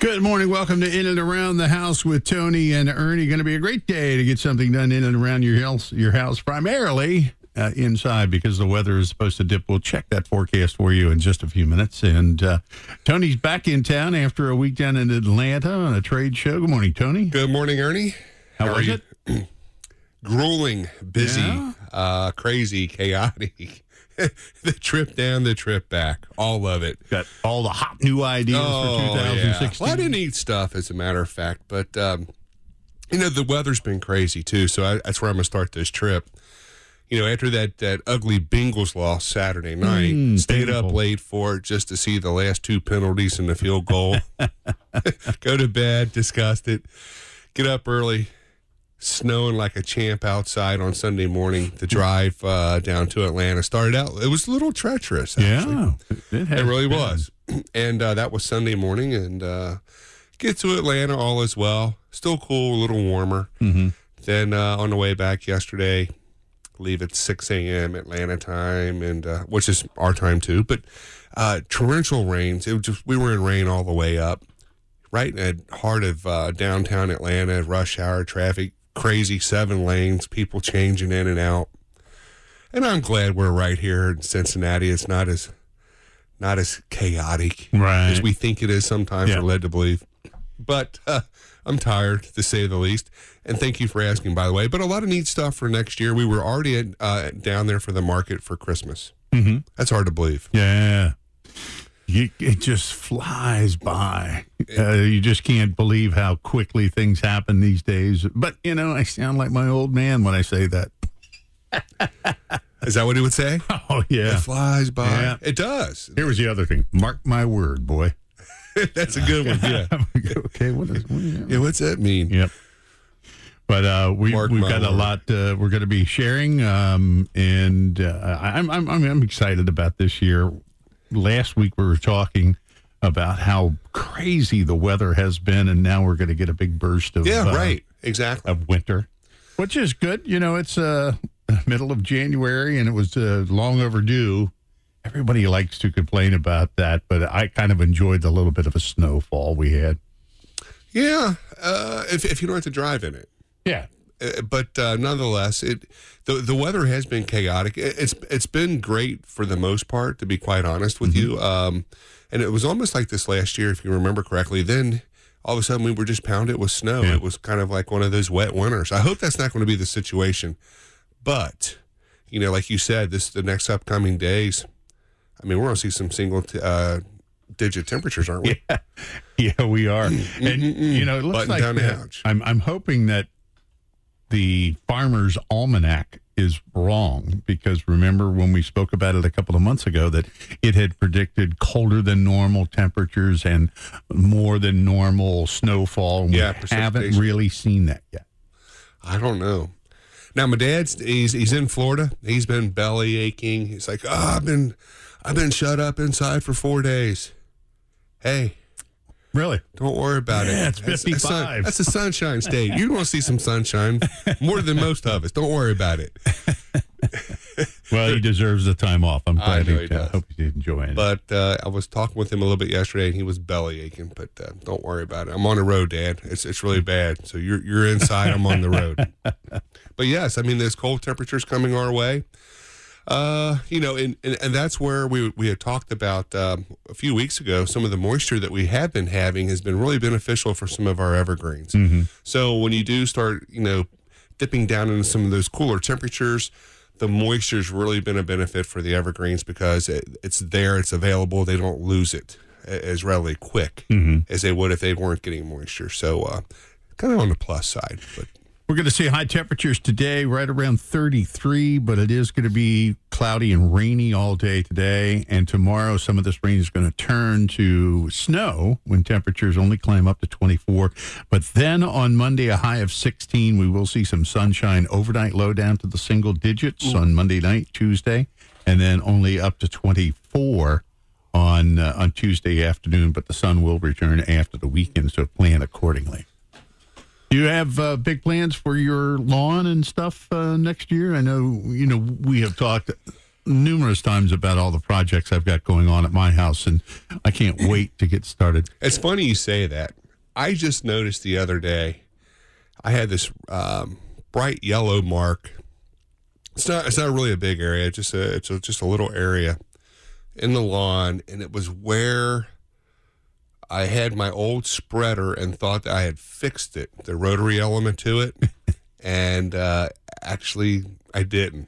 Good morning. Welcome to In and Around the House with Tony and Ernie. Going to be a great day to get something done in and around your house, primarily inside because the weather is supposed to dip. We'll check that forecast for you in just a few minutes. And Tony's back in town after a week down in Atlanta on a trade show. Good morning, Tony. Good morning, Ernie. How was it? Grueling, busy, Yeah? crazy, chaotic. The trip down, the trip back, all of it. Got all the hot new ideas for 2016. Yeah. Well, I didn't eat stuff, as a matter of fact, but the weather's been crazy too. So that's where I'm gonna start this trip. After that ugly Bengals loss Saturday night, stayed painful. up late for it just to see the last two penalties and the field goal. Go to bed, disgusted. Get up early. Snowing like a champ outside on Sunday morning. The drive down to Atlanta started out. It was a little treacherous, actually. Yeah, It really was. And that was Sunday morning. And get to Atlanta, all is well. Still cool, a little warmer. Mm-hmm. Then on the way back yesterday, leave at 6 a.m. Atlanta time, and which is our time too. But torrential rains. We were in rain all the way up. Right in the heart of downtown Atlanta, rush hour traffic. Crazy 7 lanes, people changing in and out. And I'm glad we're right here in Cincinnati. It's not as chaotic as we think it is sometimes. We're led to believe. But I'm tired, to say the least. And thank you for asking, by the way. But a lot of neat stuff for next year. We were already down there for the market for Christmas. Mm-hmm. That's hard to believe. Yeah. It just flies by. You just can't believe how quickly things happen these days. But, I sound like my old man when I say that. Is that what he would say? Oh, yeah. It flies by. Yeah. It does. Here was the other thing. Mark my word, boy. That's a good one, yeah. Okay, What's that mean? Yep. But we've got a word. lot we're going to be sharing, and I'm excited about this year. Last week we were talking about how crazy the weather has been, and now we're going to get a big burst of Exactly. of winter, which is good. It's middle of January, and it was long overdue. Everybody likes to complain about that, but I kind of enjoyed the little bit of a snowfall we had. Yeah, if you don't have to drive in it. Yeah. But nonetheless, the weather has been chaotic. It's been great for the most part, to be quite honest with you. And it was almost like this last year, if you remember correctly. Then all of a sudden we were just pounded with snow. Yeah. It was kind of like one of those wet winters. I hope that's not going to be the situation. But like you said, the next upcoming days, I mean, we're going to see some single digit temperatures, aren't we? Yeah, we are. And it looks Button like down the hatch. I'm hoping that the Farmer's Almanac is wrong, because remember when we spoke about it a couple of months ago that it had predicted colder than normal temperatures and more than normal snowfall. And we haven't precipitation. really seen that yet. I don't know. Now my dad's he's in Florida. He's been belly aching. He's like, I've been shut up inside for 4 days. Hey, Really? don't worry about it. Yeah, it's 55. That's a sunshine state. You want to see some sunshine more than most of us. Don't worry about it. Well, he deserves the time off. I'm glad know he does. hope he's enjoying it. But I was talking with him a little bit yesterday, and he was belly aching. But don't worry about it. I'm on the road, Dad. It's really bad. So you're inside. I'm on the road. But yes, I mean, there's cold temperatures coming our way. And that's where we had talked about a few weeks ago. Some of the moisture that we have been having has been really beneficial for some of our evergreens. Mm-hmm. So when you do start, dipping down into some of those cooler temperatures, the moisture's really been a benefit for the evergreens because it's there, it's available. They don't lose it as readily quick as they would if they weren't getting moisture. So kind of on the plus side, but. We're going to see high temperatures today, right around 33, but it is going to be cloudy and rainy all day today. And tomorrow, some of this rain is going to turn to snow when temperatures only climb up to 24. But then on Monday, a high of 16. We will see some sunshine overnight, low down to the single digits on Monday night, Tuesday, and then only up to 24 on Tuesday afternoon. But the sun will return after the weekend, so plan accordingly. Do you have big plans for your lawn and stuff next year? I know, we have talked numerous times about all the projects I've got going on at my house, and I can't wait to get started. It's funny you say that. I just noticed the other day I had this bright yellow mark. It's not really a big area. It's just a little area in the lawn, and it was where I had my old spreader and thought that I had fixed it, the rotary element to it, and actually I didn't.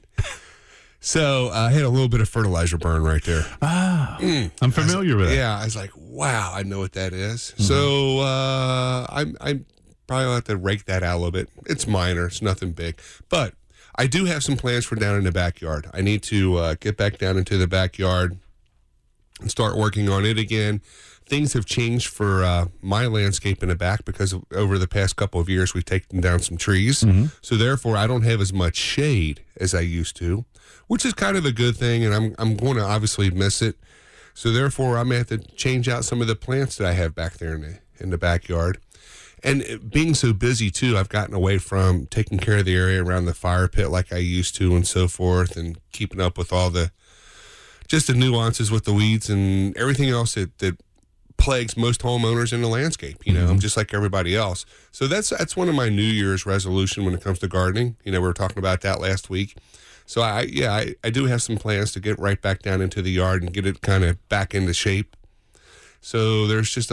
So I had a little bit of fertilizer burn right there. I'm familiar with it. Yeah, I was like, wow, I know what that is. Mm-hmm. So I'm probably have to rake that out a little bit. It's minor. It's nothing big. But I do have some plans for down in the backyard. I need to get back down into the backyard and start working on it again. Things have changed for my landscape in the back because over the past couple of years, we've taken down some trees. Mm-hmm. So therefore, I don't have as much shade as I used to, which is kind of a good thing, and I'm going to obviously miss it. So therefore, I'm going to have to change out some of the plants that I have back there in the backyard. And being so busy, too, I've gotten away from taking care of the area around the fire pit like I used to and so forth, and keeping up with all the nuances with the weeds and everything else that plagues most homeowners in the landscape. You know, I'm just like everybody else. So that's one of my New Year's resolution when it comes to gardening. You know, we were talking about that last week. So I do have some plans to get right back down into the yard and get it kind of back into shape. So there's just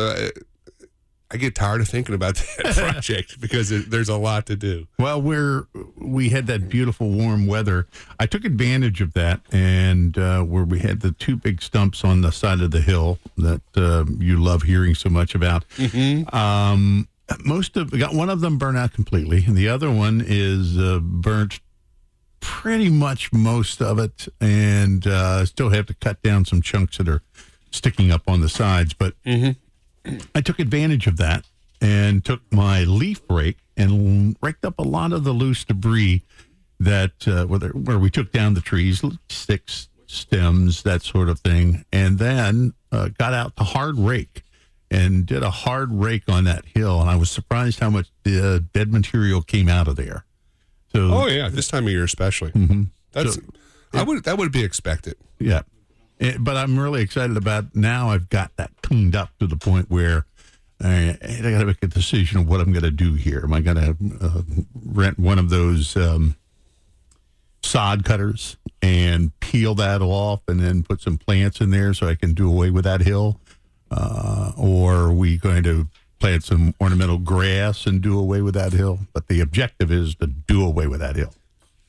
I get tired of thinking about that project because there's a lot to do. Well, we had that beautiful warm weather. I took advantage of that, and where we had the two big stumps on the side of the hill that you love hearing so much about. Mm-hmm. We got one of them burnt out completely, and the other one is burnt pretty much most of it, and still have to cut down some chunks that are sticking up on the sides, but. Mm-hmm. I took advantage of that and took my leaf rake and raked up a lot of the loose debris that where we took down the trees, sticks, stems, that sort of thing, and then got out the hard rake and did a hard rake on that hill, and I was surprised how much dead material came out of there. So, this time of year especially. Mm-hmm. That would be expected. Yeah. But I'm really excited about now I've got that cleaned up to the point where I got to make a decision of what I'm going to do here. Am I going to rent one of those sod cutters and peel that off and then put some plants in there so I can do away with that hill? Or are we going to plant some ornamental grass and do away with that hill? But the objective is to do away with that hill.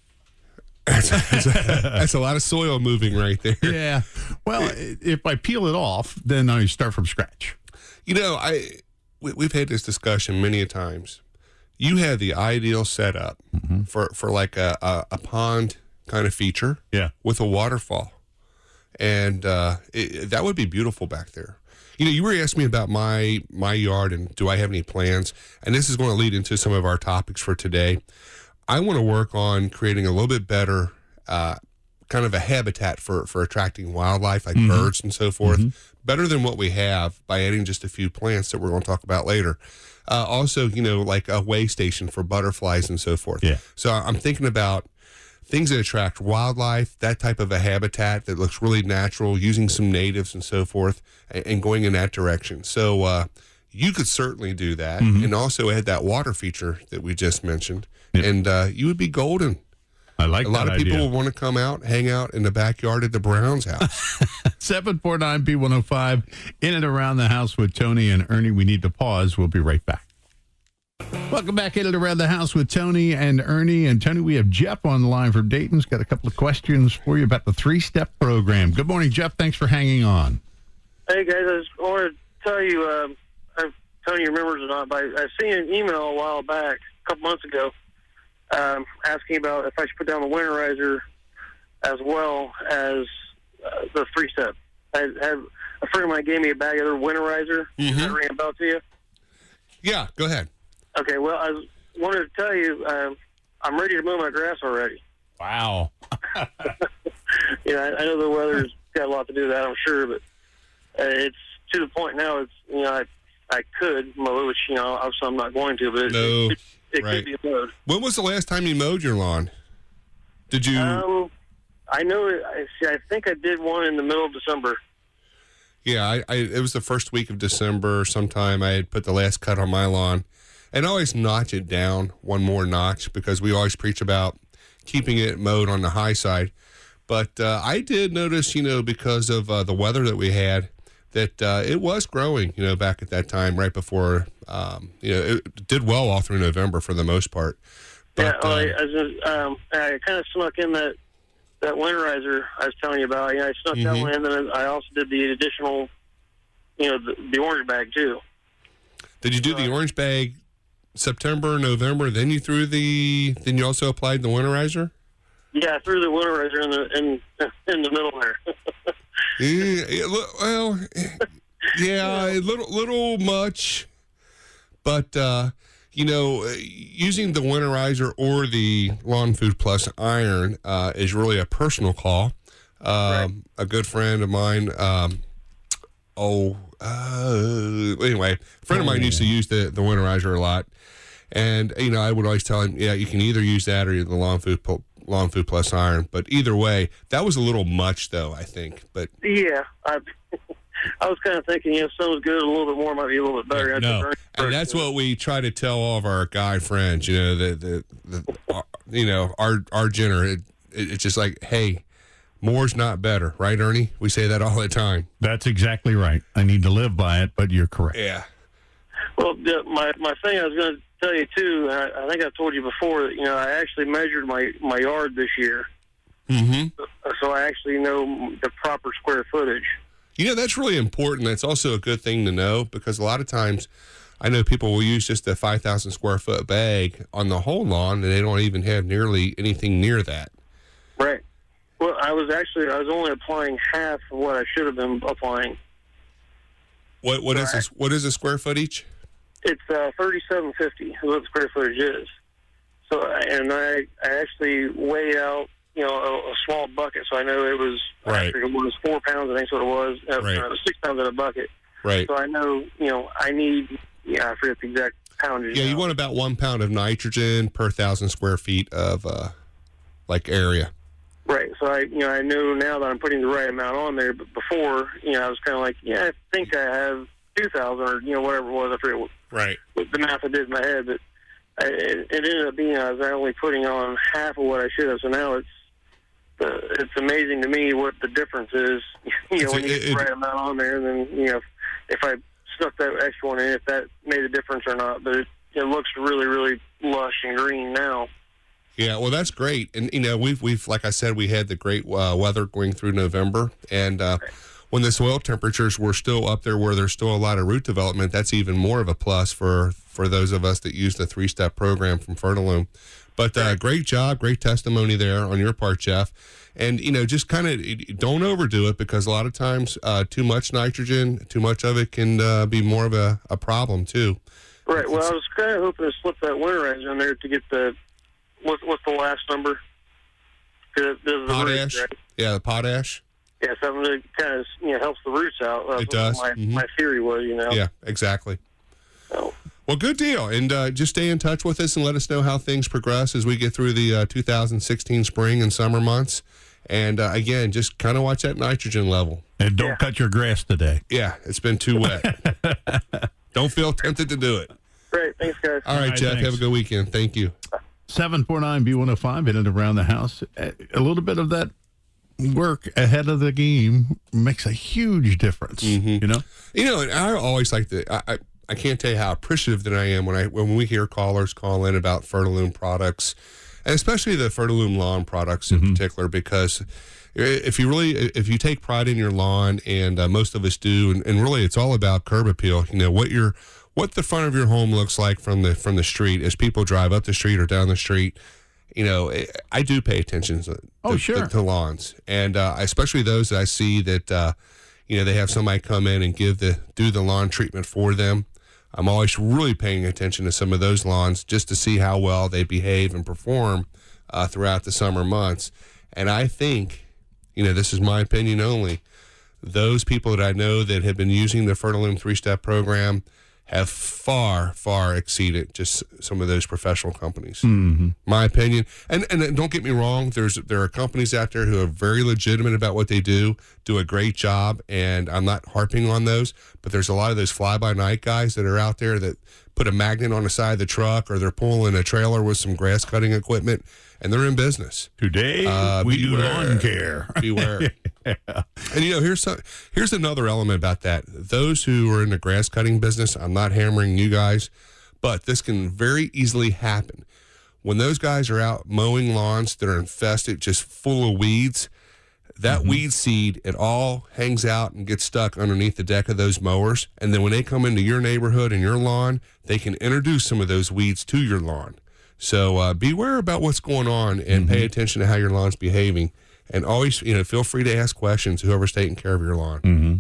That's a lot of soil moving right there. Yeah. Well, if I peel it off, then I start from scratch. You know, we've had this discussion many a times. You have the ideal setup for like a pond kind of feature, with a waterfall, and that would be beautiful back there. You know, you were asking me about my yard and do I have any plans, and this is going to lead into some of our topics for today. I want to work on creating a little bit better kind of a habitat for attracting wildlife like birds and so forth, better than what we have by adding just a few plants that we're going to talk about later. Also, you know, like a way station for butterflies and so forth. Yeah. So I'm thinking about things that attract wildlife, that type of a habitat that looks really natural, using some natives and so forth, and going in that direction. So you could certainly do that and also add that water feature that we just mentioned. Yep. And you would be golden. I like that idea. A lot of people will want to come out, hang out in the backyard at the Browns house. 749-P105, in and around the house with Tony and Ernie. We need to pause. We'll be right back. Welcome back, in and around the house with Tony and Ernie. And Tony, we have Jeff on the line from Dayton. He's got a couple of questions for you about the 3-step program. Good morning, Jeff. Thanks for hanging on. Hey, guys. I just wanted to tell you, Tony remembers or not, but I seen an email a while back, a couple months ago, asking about if I should put down the winterizer as well as the 3-step. I had a friend of mine gave me a bag of their winterizer. Does that ring a bell to you? Yeah, go ahead. Okay, well, I wanted to tell you, I'm ready to mow my grass already. Wow. You know, I know the weather's got a lot to do with that, I'm sure, but it's to the point now, it's, you know, I could mow, which, you know, obviously I'm not going to, but it right. could be mowed. When was the last time you mowed your lawn? Did you? I I know it. I think I did one in the middle of December. Yeah, it was the first week of December sometime. I had put the last cut on my lawn, and I always notch it down one more notch because we always preach about keeping it mowed on the high side. But I did notice, because of the weather that we had, that it was growing, back at that time, right before, it did well all through November for the most part. But, I kind of snuck in that winterizer I was telling you about. I snuck that one in, and I also did the additional, the orange bag too. Did you do the orange bag September, November? Then you then you also applied the winterizer? Yeah, I threw the winterizer in the middle there. A little much, but using the winterizer or the Lawn Food Plus iron is really a personal call. Right. A good friend of mine, anyway, a friend of mine used to use the winterizer a lot, and I would always tell him, you can either use that or the Lawn Food Plus iron, but either way, that was a little much, though, I think. But yeah, I was kind of thinking, if someone's good, a little bit more might be a little bit better. No, and that's what we try to tell all of our guy friends. Our Jenner. It's just like, hey, more's not better, right, Ernie? We say that all the time. That's exactly right. I need to live by it, but you're correct. Yeah. Well, my thing I was going to tell you too, and I think I told you before that I actually measured my yard this year, so I actually know the proper square footage. That's really important. That's also a good thing to know because a lot of times I know people will use just a 5,000 square foot bag on the whole lawn and they don't even have nearly anything near that. Right. Well, I was only applying half of what I should have been applying. What is this? What is a square foot each? It's 3750 is what the square footage is. So, and I actually weighed out, a small bucket, so I know it was actually it was 4 pounds. I think what it was. It was 6 pounds in a bucket. Right. So I know, I need. I forget the exact poundage. Yeah, you want about 1 pound of nitrogen per 1,000 square feet of area. Right. So I know now that I'm putting the right amount on there. But before, I was kind of like, I think I have 2,000 or whatever it was. I forget what the math I did in my head, but it ended up being I was only putting on half of what I should have. So now it's amazing to me what the difference is. When you get the right amount on there, and then if I snuck that extra one in, if that made a difference or not. But it looks really, really lush and green now. Yeah, well, that's great, and we've like I said, we had the great weather going through November, and when the soil temperatures were still up there where there's still a lot of root development, that's even more of a plus for those of us that use the 3-step program from Fertilume. But great job, great testimony there on your part, Jeff. And, just kind of don't overdo it because a lot of times too much nitrogen, too much of it can be more of a problem, too. Right. Well, I was kind of hoping to slip that winterizer in there to get what's the last number? Potash. Right? Yeah, the potash. Yeah, something that kind of helps the roots out. It does. My theory was, Yeah, exactly. So. Well, good deal. And just stay in touch with us and let us know how things progress as we get through the 2016 spring and summer months. And, again, just kind of watch that nitrogen level. And don't cut your grass today. Yeah, it's been too wet. Don't feel tempted to do it. Great. Thanks, guys. All right, Jeff. Thanks. Have a good weekend. Thank you. 749B105 in and around the house. A little bit of that work ahead of the game makes a huge difference, and I always like to I can't tell you how appreciative that I am when we hear callers call in about Fertilume products, and especially the Fertilume lawn products in particular, because if you take pride in your lawn, and most of us do, and really it's all about curb appeal. What the front of your home looks like from the street as people drive up the street or down the street. I do pay attention to lawns, and especially those that I see that they have somebody come in and do the lawn treatment for them. I'm always really paying attention to some of those lawns just to see how well they behave and perform throughout the summer months. And I think, this is my opinion only, those people that I know that have been using the Fertilume 3-step program have far, far exceeded just some of those professional companies. Mm-hmm. My opinion. And don't get me wrong, there are companies out there who are very legitimate about what they do a great job, and I'm not harping on those, but there's a lot of those fly-by-night guys that are out there that put a magnet on the side of the truck, or they're pulling a trailer with some grass cutting equipment, and they're in business. Today, we do lawn care. Beware. And here's another element about that. Those who are in the grass cutting business, I'm not hammering you guys, but this can very easily happen. When those guys are out mowing lawns that are infested, just full of weeds, that weed seed, it all hangs out and gets stuck underneath the deck of those mowers. And then when they come into your neighborhood and your lawn, they can introduce some of those weeds to your lawn. So beware about what's going on, and pay attention to how your lawn's behaving. And always, feel free to ask questions, whoever's taking care of your lawn.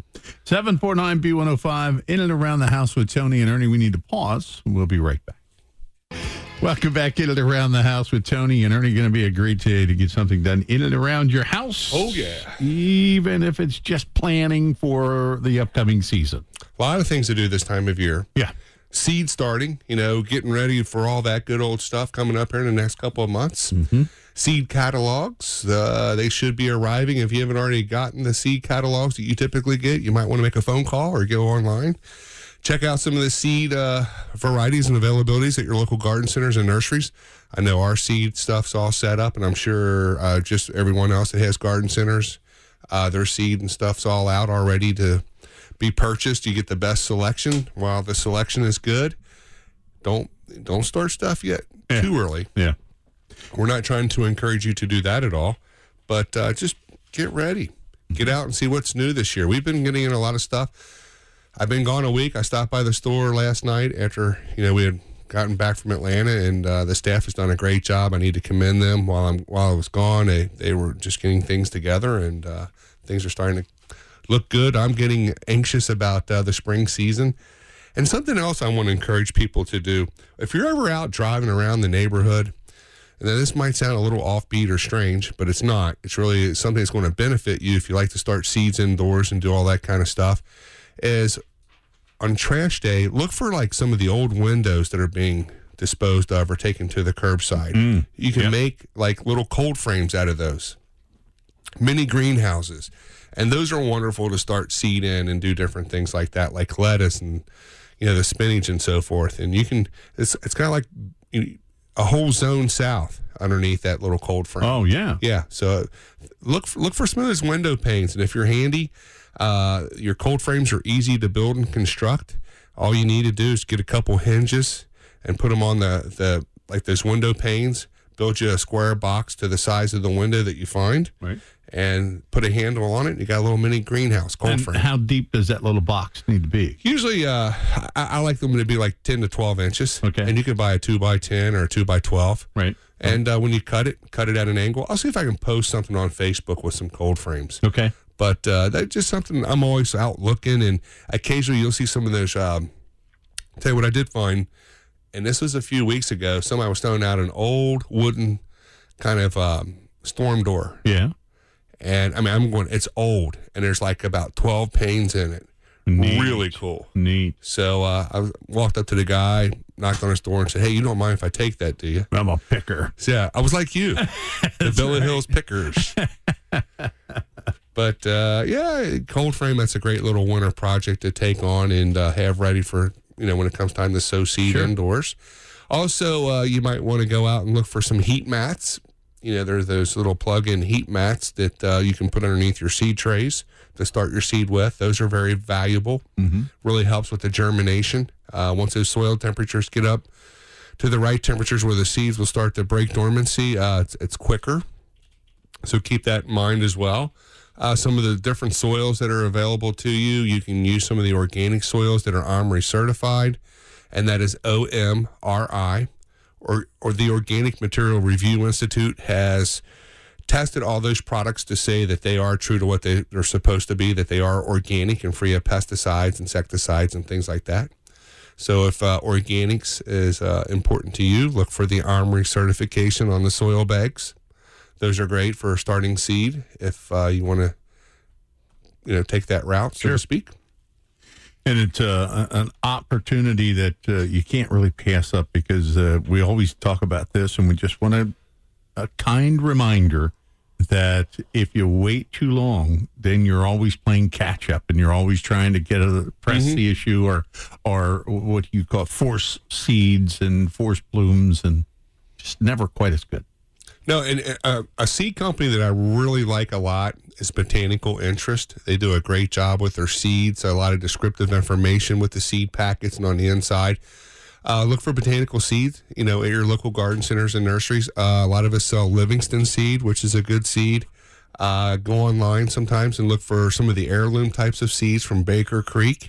749-B105, in and around the house with Tony and Ernie. We need to pause. We'll be right back. Welcome back, in and around the house with Tony and Ernie. Going to be a great day to get something done in and around your house. Oh, yeah. Even if it's just planning for the upcoming season. A lot of things to do this time of year. Yeah. Seed starting, getting ready for all that good old stuff coming up here in the next couple of months. Seed catalogs, they should be arriving. If you haven't already gotten the seed catalogs that you typically get, you might want to make a phone call or go online. Check out some of the seed varieties and availabilities at your local garden centers and nurseries. I know our seed stuff's all set up, and I'm sure just everyone else that has garden centers, their seed and stuff's all out already to be purchased. You get the best selection. While the selection is good, don't start stuff yet too early. Yeah. We're not trying to encourage you to do that at all, but just get ready. Get out and see what's new this year. We've been getting in a lot of stuff. I've been gone a week. I stopped by the store last night after, we had gotten back from Atlanta, and the staff has done a great job. I need to commend them. While I was gone, they were just getting things together, and things are starting to look good. I'm getting anxious about the spring season. And something else I want to encourage people to do, if you're ever out driving around the neighborhood, and this might sound a little offbeat or strange, but it's not. It's really something that's going to benefit you if you like to start seeds indoors and do all that kind of stuff, is on trash day, look for like some of the old windows that are being disposed of or taken to the curbside. You can make like little cold frames out of those, mini greenhouses. And those are wonderful to start seed in and do different things like that, like lettuce and, the spinach and so forth. And you can, it's kind of like a whole zone south underneath that little cold frame. Oh, yeah. Yeah. So look for some of those window panes. And if you're handy, your cold frames are easy to build and construct. All you need to do is get a couple hinges and put them on the like those window panes. Build you a square box to the size of the window that you find. Right. And put a handle on it, and you got a little mini greenhouse, cold frame. How deep does that little box need to be? Usually, I like them to be like 10 to 12 inches. Okay. And you can buy a 2x10 or a 2x12. Right. And when you cut it at an angle. I'll see if I can post something on Facebook with some cold frames. Okay. But that's just something I'm always out looking, and occasionally you'll see some of those. Tell you what I did find, and this was a few weeks ago. Somebody was throwing out an old wooden kind of storm door. Yeah. And I'm going, it's old, and there's like about 12 panes in it. Neat. Really cool. Neat. So I walked up to the guy, knocked on his door, and said, "Hey, you don't mind if I take that, do you?" I'm a picker. So, yeah, I was like you, the Villa Hills pickers. But cold frame, that's a great little winter project to take on and have ready for, when it comes time to sow seed indoors. Also, you might want to go out and look for some heat mats. There's those little plug-in heat mats that you can put underneath your seed trays to start your seed with. Those are very valuable. Really helps with the germination. Once those soil temperatures get up to the right temperatures where the seeds will start to break dormancy, it's quicker. So keep that in mind as well. Some of the different soils that are available to you, you can use some of the organic soils that are OMRI certified, and that is OMRI. Or the Organic Material Review Institute has tested all those products to say that they are true to what they're supposed to be, that they are organic and free of pesticides, insecticides, and things like that. So if organics is important to you, look for the OMRI certification on the soil bags. Those are great for starting seed if you want to take that route, so to speak. And it's an opportunity that you can't really pass up because we always talk about this, and we just want a kind reminder that if you wait too long, then you're always playing catch up, and you're always trying to press the issue or what you call force seeds and force blooms, and just never quite as good. No, and a seed company that I really like a lot is Botanical Interest. They do a great job with their seeds, a lot of descriptive information with the seed packets and on the inside. Look for botanical seeds, at your local garden centers and nurseries. A lot of us sell Livingston seed, which is a good seed. Go online sometimes and look for some of the heirloom types of seeds from Baker Creek.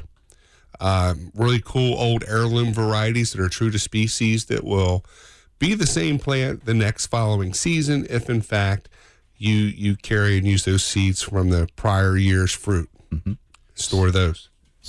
Really cool old heirloom varieties that are true to species that will be the same plant the next following season if, in fact, you carry and use those seeds from the prior year's fruit. Store those.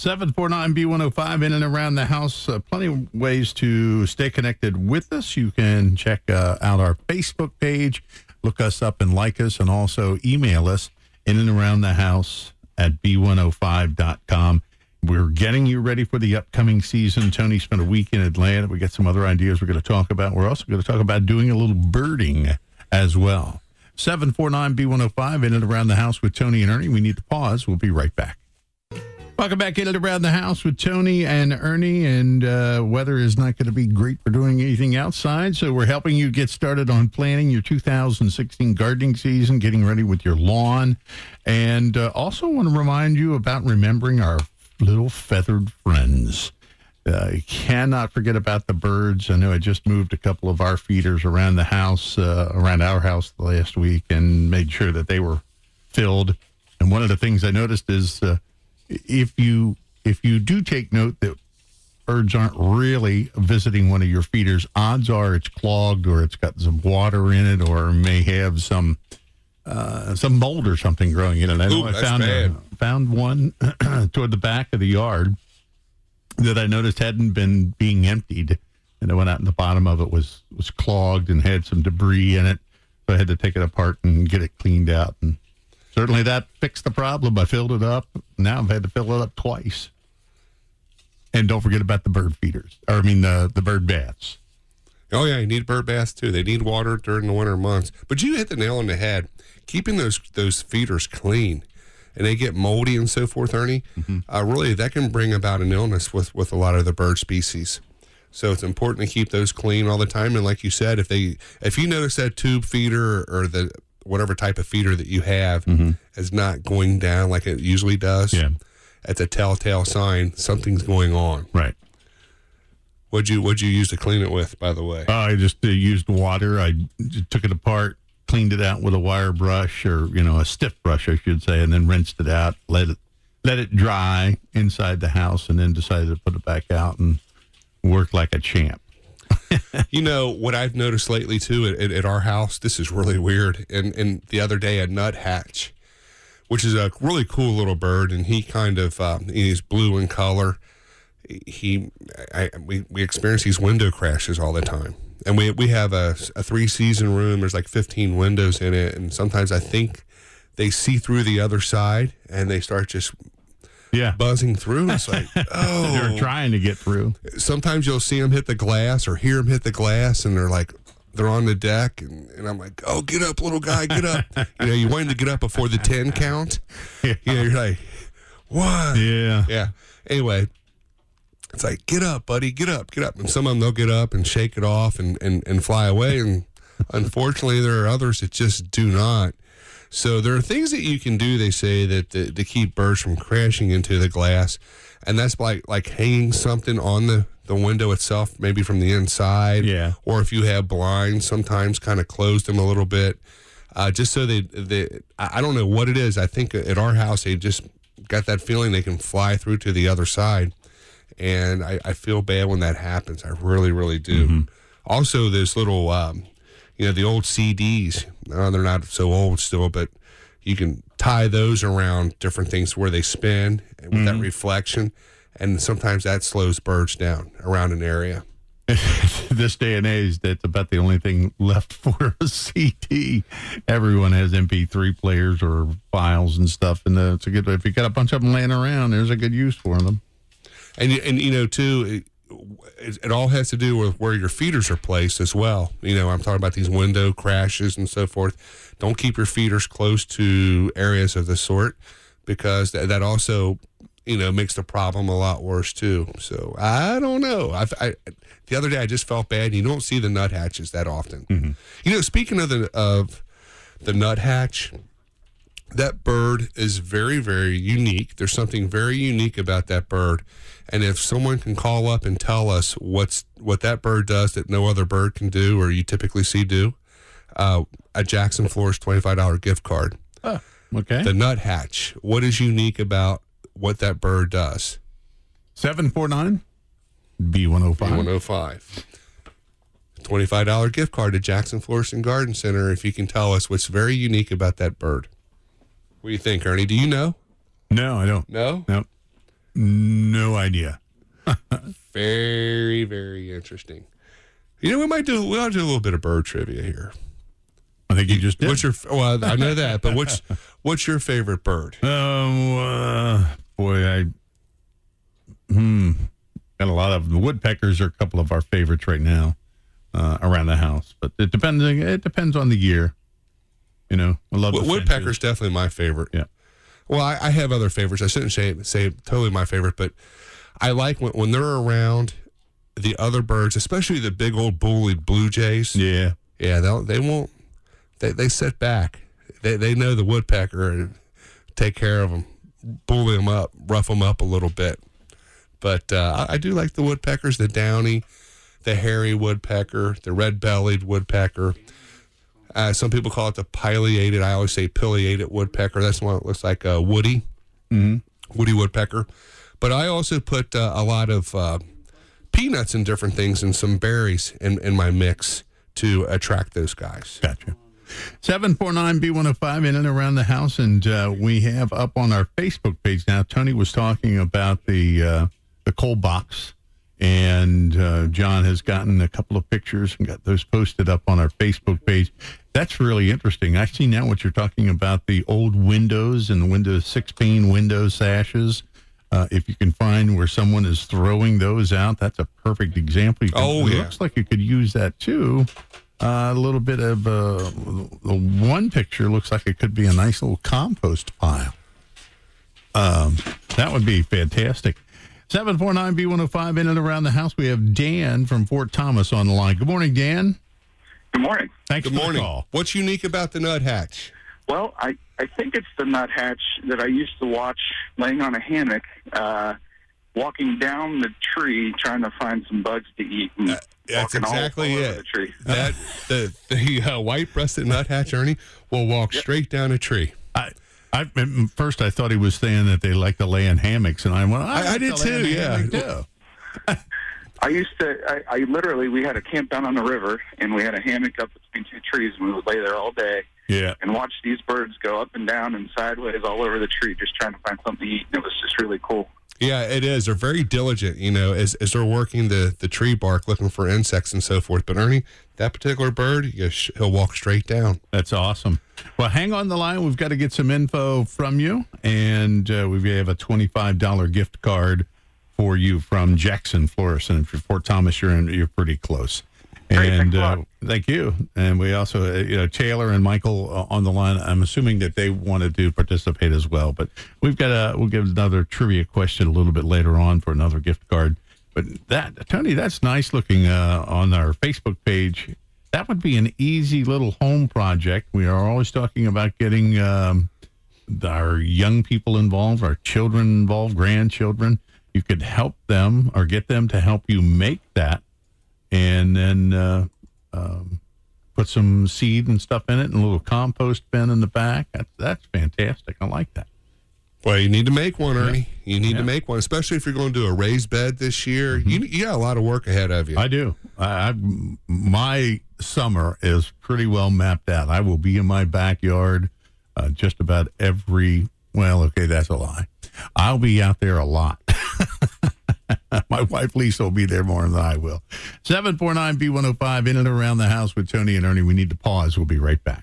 749B105 in and around the house. Plenty of ways to stay connected with us. You can check out our Facebook page, look us up and like us, and also email us in and around the house at b105.com. We're getting you ready for the upcoming season. Tony spent a week in Atlanta. We got some other ideas we're going to talk about. We're also going to talk about doing a little birding as well. 749B105 in and around the house with Tony and Ernie. We need to pause. We'll be right back. Welcome back in and around the house with Tony and Ernie. And weather is not going to be great for doing anything outside, so we're helping you get started on planning your 2016 gardening season, getting ready with your lawn. And also want to remind you about remembering our little feathered friends. You cannot forget about the birds. I know I just moved a couple of our feeders around the house, around our house last week, and made sure that they were filled. And one of the things I noticed is if you do take note that birds aren't really visiting one of your feeders, odds are it's clogged or it's got some water in it or may have some mold or something growing in it. I know I found one toward the back of the yard that I noticed hadn't been being emptied, and I went out and the bottom of it was clogged and had some debris in it, so I had to take it apart and get it cleaned out. And certainly that fixed the problem. I filled it up. Now I've had to fill it up twice. And don't forget about the bird feeders, the bird baths. Oh, yeah, you need bird baths, too. They need water during the winter months. But you hit the nail on the head. Keeping those feeders clean, and they get moldy and so forth, Ernie, really, that can bring about an illness with a lot of the bird species. So it's important to keep those clean all the time. And like you said, if you notice that tube feeder or the whatever type of feeder that you have is not going down like it usually does, it's a telltale sign something's going on. Right. What'd you use to clean it with, by the way? I just used water. I took it apart, cleaned it out with a wire brush or, a stiff brush, I should say, and then rinsed it out, let it dry inside the house, and then decided to put it back out and work like a champ. What I've noticed lately, too, at our house, this is really weird. And the other day, a nuthatch, which is a really cool little bird, and he kind of, he's blue in color. We experience these window crashes all the time. And we have a 3-season room. There's like 15 windows in it. And sometimes I think they see through the other side and they start just buzzing through. It's like, oh. They're trying to get through. Sometimes you'll see them hit the glass or hear them hit the glass, and they're on the deck. And I'm like, oh, get up, little guy, get up. You want him to get up before the 10 count. You're like, what? Yeah. Anyway. It's like, get up, buddy, get up. And some of them, they'll get up and shake it off and fly away. And unfortunately, there are others that just do not. So there are things that you can do, they say, that to keep birds from crashing into the glass. And that's like hanging something on the window itself, maybe from the inside. Yeah. Or if you have blinds, sometimes kind of close them a little bit. Just so I don't know what it is. I think at our house, they just got that feeling they can fly through to the other side. And I feel bad when that happens. I really, really do. Also, there's little, the old CDs. They're not so old still, but you can tie those around different things where they spin with that reflection. And sometimes that slows birds down around an area. This day and age, that's about the only thing left for a CD. Everyone has MP3 players or files and stuff. And it's a good, if you got a bunch of them laying around, there's a good use for them. And you know, too, it all has to do with where your feeders are placed as well. You know, I'm talking about these window crashes and so forth. Don't keep your feeders close to areas of the sort, because that also, you know, makes the problem a lot worse too. So I don't know. The other day I just felt bad. You don't see the nuthatches that often. Mm-hmm. You know, speaking of the nuthatch, that bird is very, very unique. There's something very unique about that bird. And if someone can call up and tell us what that bird does that no other bird can do, or you typically see do, a Jackson Florist $25 gift card. Oh, okay. The nuthatch. What is unique about what that bird does? 749 B105. B105. $25 gift card to Jackson Florist and Garden Center if you can tell us what's very unique about that bird. What do you think, Ernie? Do you know? No, I don't. No? Nope. No idea. Very, very interesting. You know, we'll do a little bit of bird trivia here. I think you just did. Well, I know that, but what's your favorite bird? Boy, got a lot of the woodpeckers are a couple of our favorites right now around the house, but it depends on the year. You know, I love woodpecker's definitely my favorite. Yeah. Well, I have other favorites. I shouldn't say totally my favorite, but I like when they're around the other birds, especially the big old bully blue jays. Yeah. Yeah, they sit back. They know the woodpecker and take care of them, bully them up, rough them up a little bit. But I do like the woodpeckers, the downy, the hairy woodpecker, the red-bellied woodpecker. Some people call it the pileated. I always say pileated woodpecker. That's the one that looks like a woody woodpecker. But I also put a lot of peanuts and different things and some berries in my mix to attract those guys. Gotcha. 749 B105 in and around the house, and we have up on our Facebook page now. Tony was talking about the cold box, and John has gotten a couple of pictures and got those posted up on our Facebook page. That's really interesting. I see now what you're talking about, the old windows and the Windows 6-pane window sashes. If you can find where someone is throwing those out, that's a perfect example. It looks like you could use that too. A little bit of the one picture looks like it could be a nice little compost pile. That would be fantastic. 749 B105 in and around the house. We have Dan from Fort Thomas on the line. Good morning, Dan. Good morning. Thanks for the call. What's unique about the nuthatch? Well, I think it's the nuthatch that I used to watch laying on a hammock, walking down the tree trying to find some bugs to eat. And that's exactly all it. over the tree. The white-breasted nuthatch, Ernie, will walk straight down a tree. First, I thought he was saying that they like to lay in hammocks, and I went, I did too, yeah. I literally, we had a camp down on the river, and we had a hammock up between two trees, and we would lay there all day and watch these birds go up and down and sideways all over the tree, just trying to find something to eat, and it was just really cool. Yeah, it is. They're very diligent, you know, as they're working the tree bark, looking for insects and so forth. But, Ernie, that particular bird, he'll walk straight down. That's awesome. Well, hang on the line. We've got to get some info from you, and we have a $25 gift card for you from Jackson Florist. And if you're Fort Thomas, you're pretty close. Great, And thank you. And we also, Taylor and Michael on the line. I'm assuming that they wanted to participate as well. But we'll give another trivia question a little bit later on for another gift card. But Tony, that's nice looking on our Facebook page. That would be an easy little home project. We are always talking about getting our young people involved, our children involved, grandchildren. You could help them or get them to help you make that, and then put some seed and stuff in it and a little compost bin in the back. That's fantastic. I like that. Well, you need to make one, Ernie. Yeah. You need to make one, especially if you're going to do a raised bed this year. Mm-hmm. You got a lot of work ahead of you. I do. My summer is pretty well mapped out. I will be in my backyard just about well, okay, that's a lie. I'll be out there a lot. My wife Lisa will be there more than I will. 749 B105 in and around the house with Tony and Ernie. We need to pause. We'll be right back.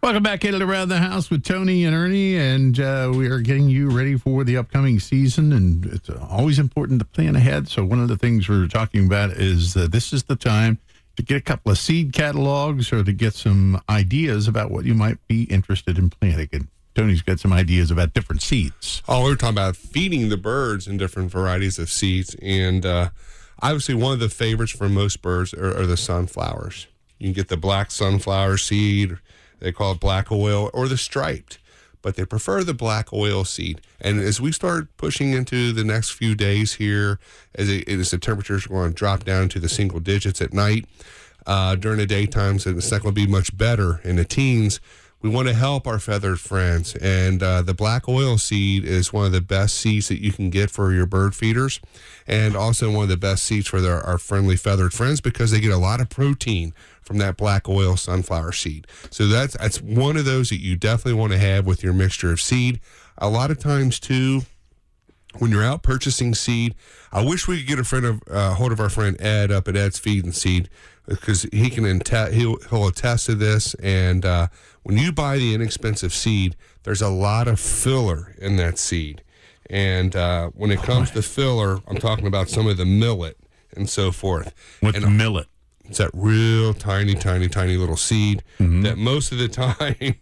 Welcome back in and around the house with Tony and Ernie, and we are getting you ready for the upcoming season, and it's always important to plan ahead. So one of the things we're talking about is this is the time to get a couple of seed catalogs or to get some ideas about what you might be interested in planting. And Tony's got some ideas about different seeds. Oh, we were talking about feeding the birds in different varieties of seeds, and obviously one of the favorites for most birds are the sunflowers. You can get the black sunflower seed. They call it black oil, or the striped, but they prefer the black oil seed. And as we start pushing into the next few days here, as the temperatures are going to drop down to the single digits at night, during the daytime, so it's not going to be much better in the teens, we want to help our feathered friends. And the black oil seed is one of the best seeds that you can get for your bird feeders, and also one of the best seeds for our friendly feathered friends, because they get a lot of protein from that black oil sunflower seed. So that's one of those that you definitely want to have with your mixture of seed. A lot of times too, when you're out purchasing seed, I wish we could get a hold of our friend Ed up at Ed's Feed and Seed, because he can he'll attest to this. And when you buy the inexpensive seed, there's a lot of filler in that seed. And when it comes to filler, I'm talking about some of the millet and so forth. What's millet? It's that real tiny little seed that most of the time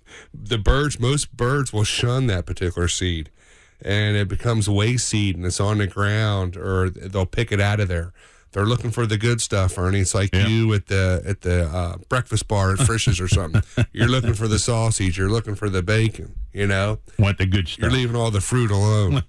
most birds will shun that particular seed, and it becomes waste seed, and it's on the ground, or they'll pick it out of there. They're looking for the good stuff, Ernie. It's like you at the breakfast bar at Frisch's or something. You're looking for the sausage. You're looking for the bacon. Want the good stuff. You're leaving all the fruit alone.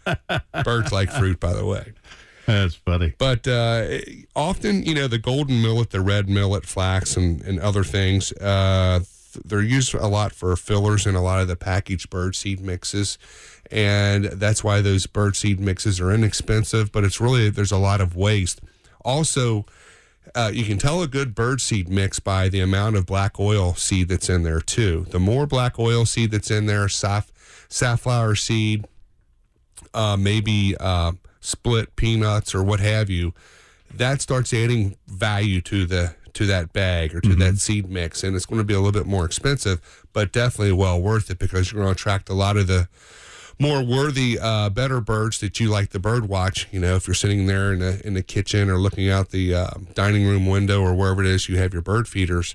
Birds like fruit, by the way. That's funny. But often, the golden millet, the red millet, flax, and other things, they're used a lot for fillers in a lot of the packaged bird seed mixes. And that's why those bird seed mixes are inexpensive, but there's a lot of waste. Also, you can tell a good bird seed mix by the amount of black oil seed that's in there, too. The more black oil seed that's in there, safflower seed, maybe split peanuts or what have you, that starts adding value to that bag or to that seed mix, and it's going to be a little bit more expensive, but definitely well worth it, because you're going to attract a lot of the more worthy, better birds that you like to bird watch. If you're sitting there in the kitchen or looking out the dining room window or wherever it is you have your bird feeders,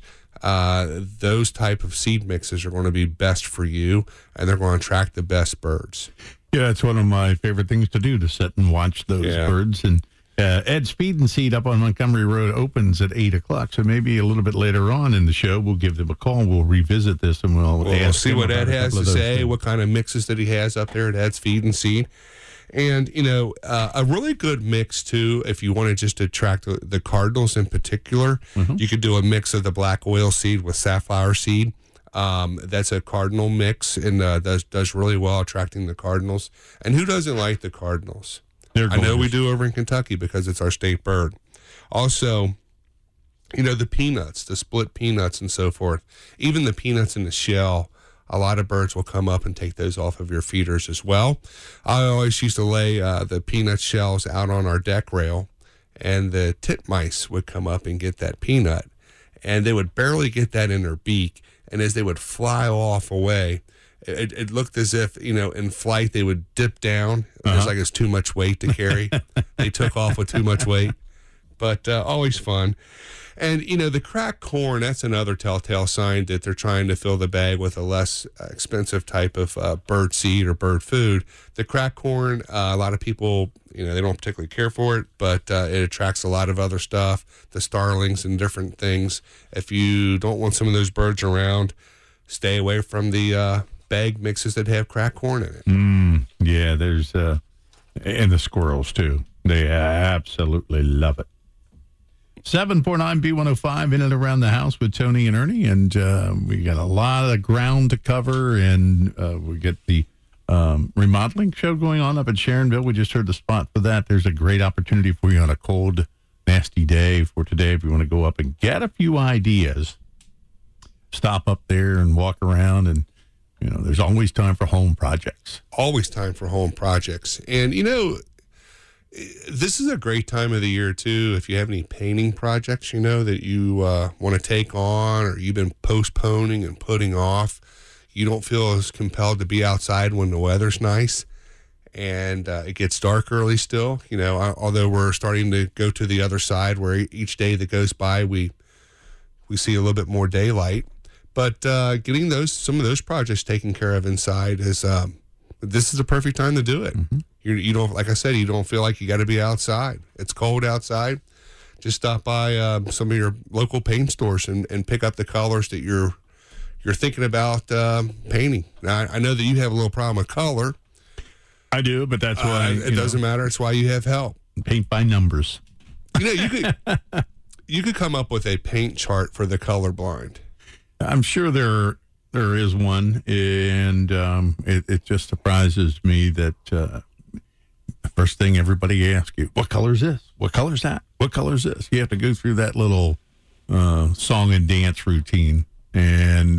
those type of seed mixes are going to be best for you, and they're going to attract the best birds. Yeah, it's one of my favorite things to do, to sit and watch those birds. And Ed's Feed and Seed up on Montgomery Road opens at 8 o'clock. So maybe a little bit later on in the show, we'll give them a call. We'll revisit this, and we'll see what Ed has to say, what kind of mixes that he has up there at Ed's Feed and Seed. And, a really good mix, too, if you want to just attract the cardinals in particular, you could do a mix of the black oil seed with safflower seed. That's a cardinal mix, and does really well attracting the cardinals. And who doesn't like the cardinals? I know we do over in Kentucky, because it's our state bird. Also, the peanuts, the split peanuts and so forth, even the peanuts in the shell, a lot of birds will come up and take those off of your feeders as well. I always used to lay the peanut shells out on our deck rail, and the titmice would come up and get that peanut, and they would barely get that in their beak. And as they would fly off away, it looked as if, in flight, they would dip down. It's like it's too much weight to carry. They took off with too much weight, but always fun. And, the cracked corn, that's another telltale sign that they're trying to fill the bag with a less expensive type of bird seed or bird food. The cracked corn, a lot of people, they don't particularly care for it, but it attracts a lot of other stuff, the starlings and different things. If you don't want some of those birds around, stay away from the bag mixes that have cracked corn in it. Yeah, there's, and the squirrels, too. They absolutely love it. 749-B105 in and around the house with Tony and Ernie, and we got a lot of ground to cover, and we get the remodeling show going on up at Sharonville. We just heard the spot for that. There's a great opportunity for you on a cold, nasty day for today. If you want to go up and get a few ideas, stop up there and walk around, and there's always time for home projects. Always time for home projects. And This is a great time of the year, too, if you have any painting projects, that you want to take on or you've been postponing and putting off. You don't feel as compelled to be outside when the weather's nice and it gets dark early still. Although we're starting to go to the other side where each day that goes by, we see a little bit more daylight. But getting some of those projects taken care of inside this is a perfect time to do it. Mm-hmm. You don't, like I said, you don't feel like you got to be outside. It's cold outside. Just stop by some of your local paint stores and pick up the colors that you're thinking about painting. Now, I know that you have a little problem with color. I do, but that's why it doesn't matter. It's why you have help. Paint by numbers. You could come up with a paint chart for the colorblind. I'm sure there is one, and it just surprises me that the first thing everybody asks you, what color is this? What color is that? What color is this? You have to go through that little song and dance routine, and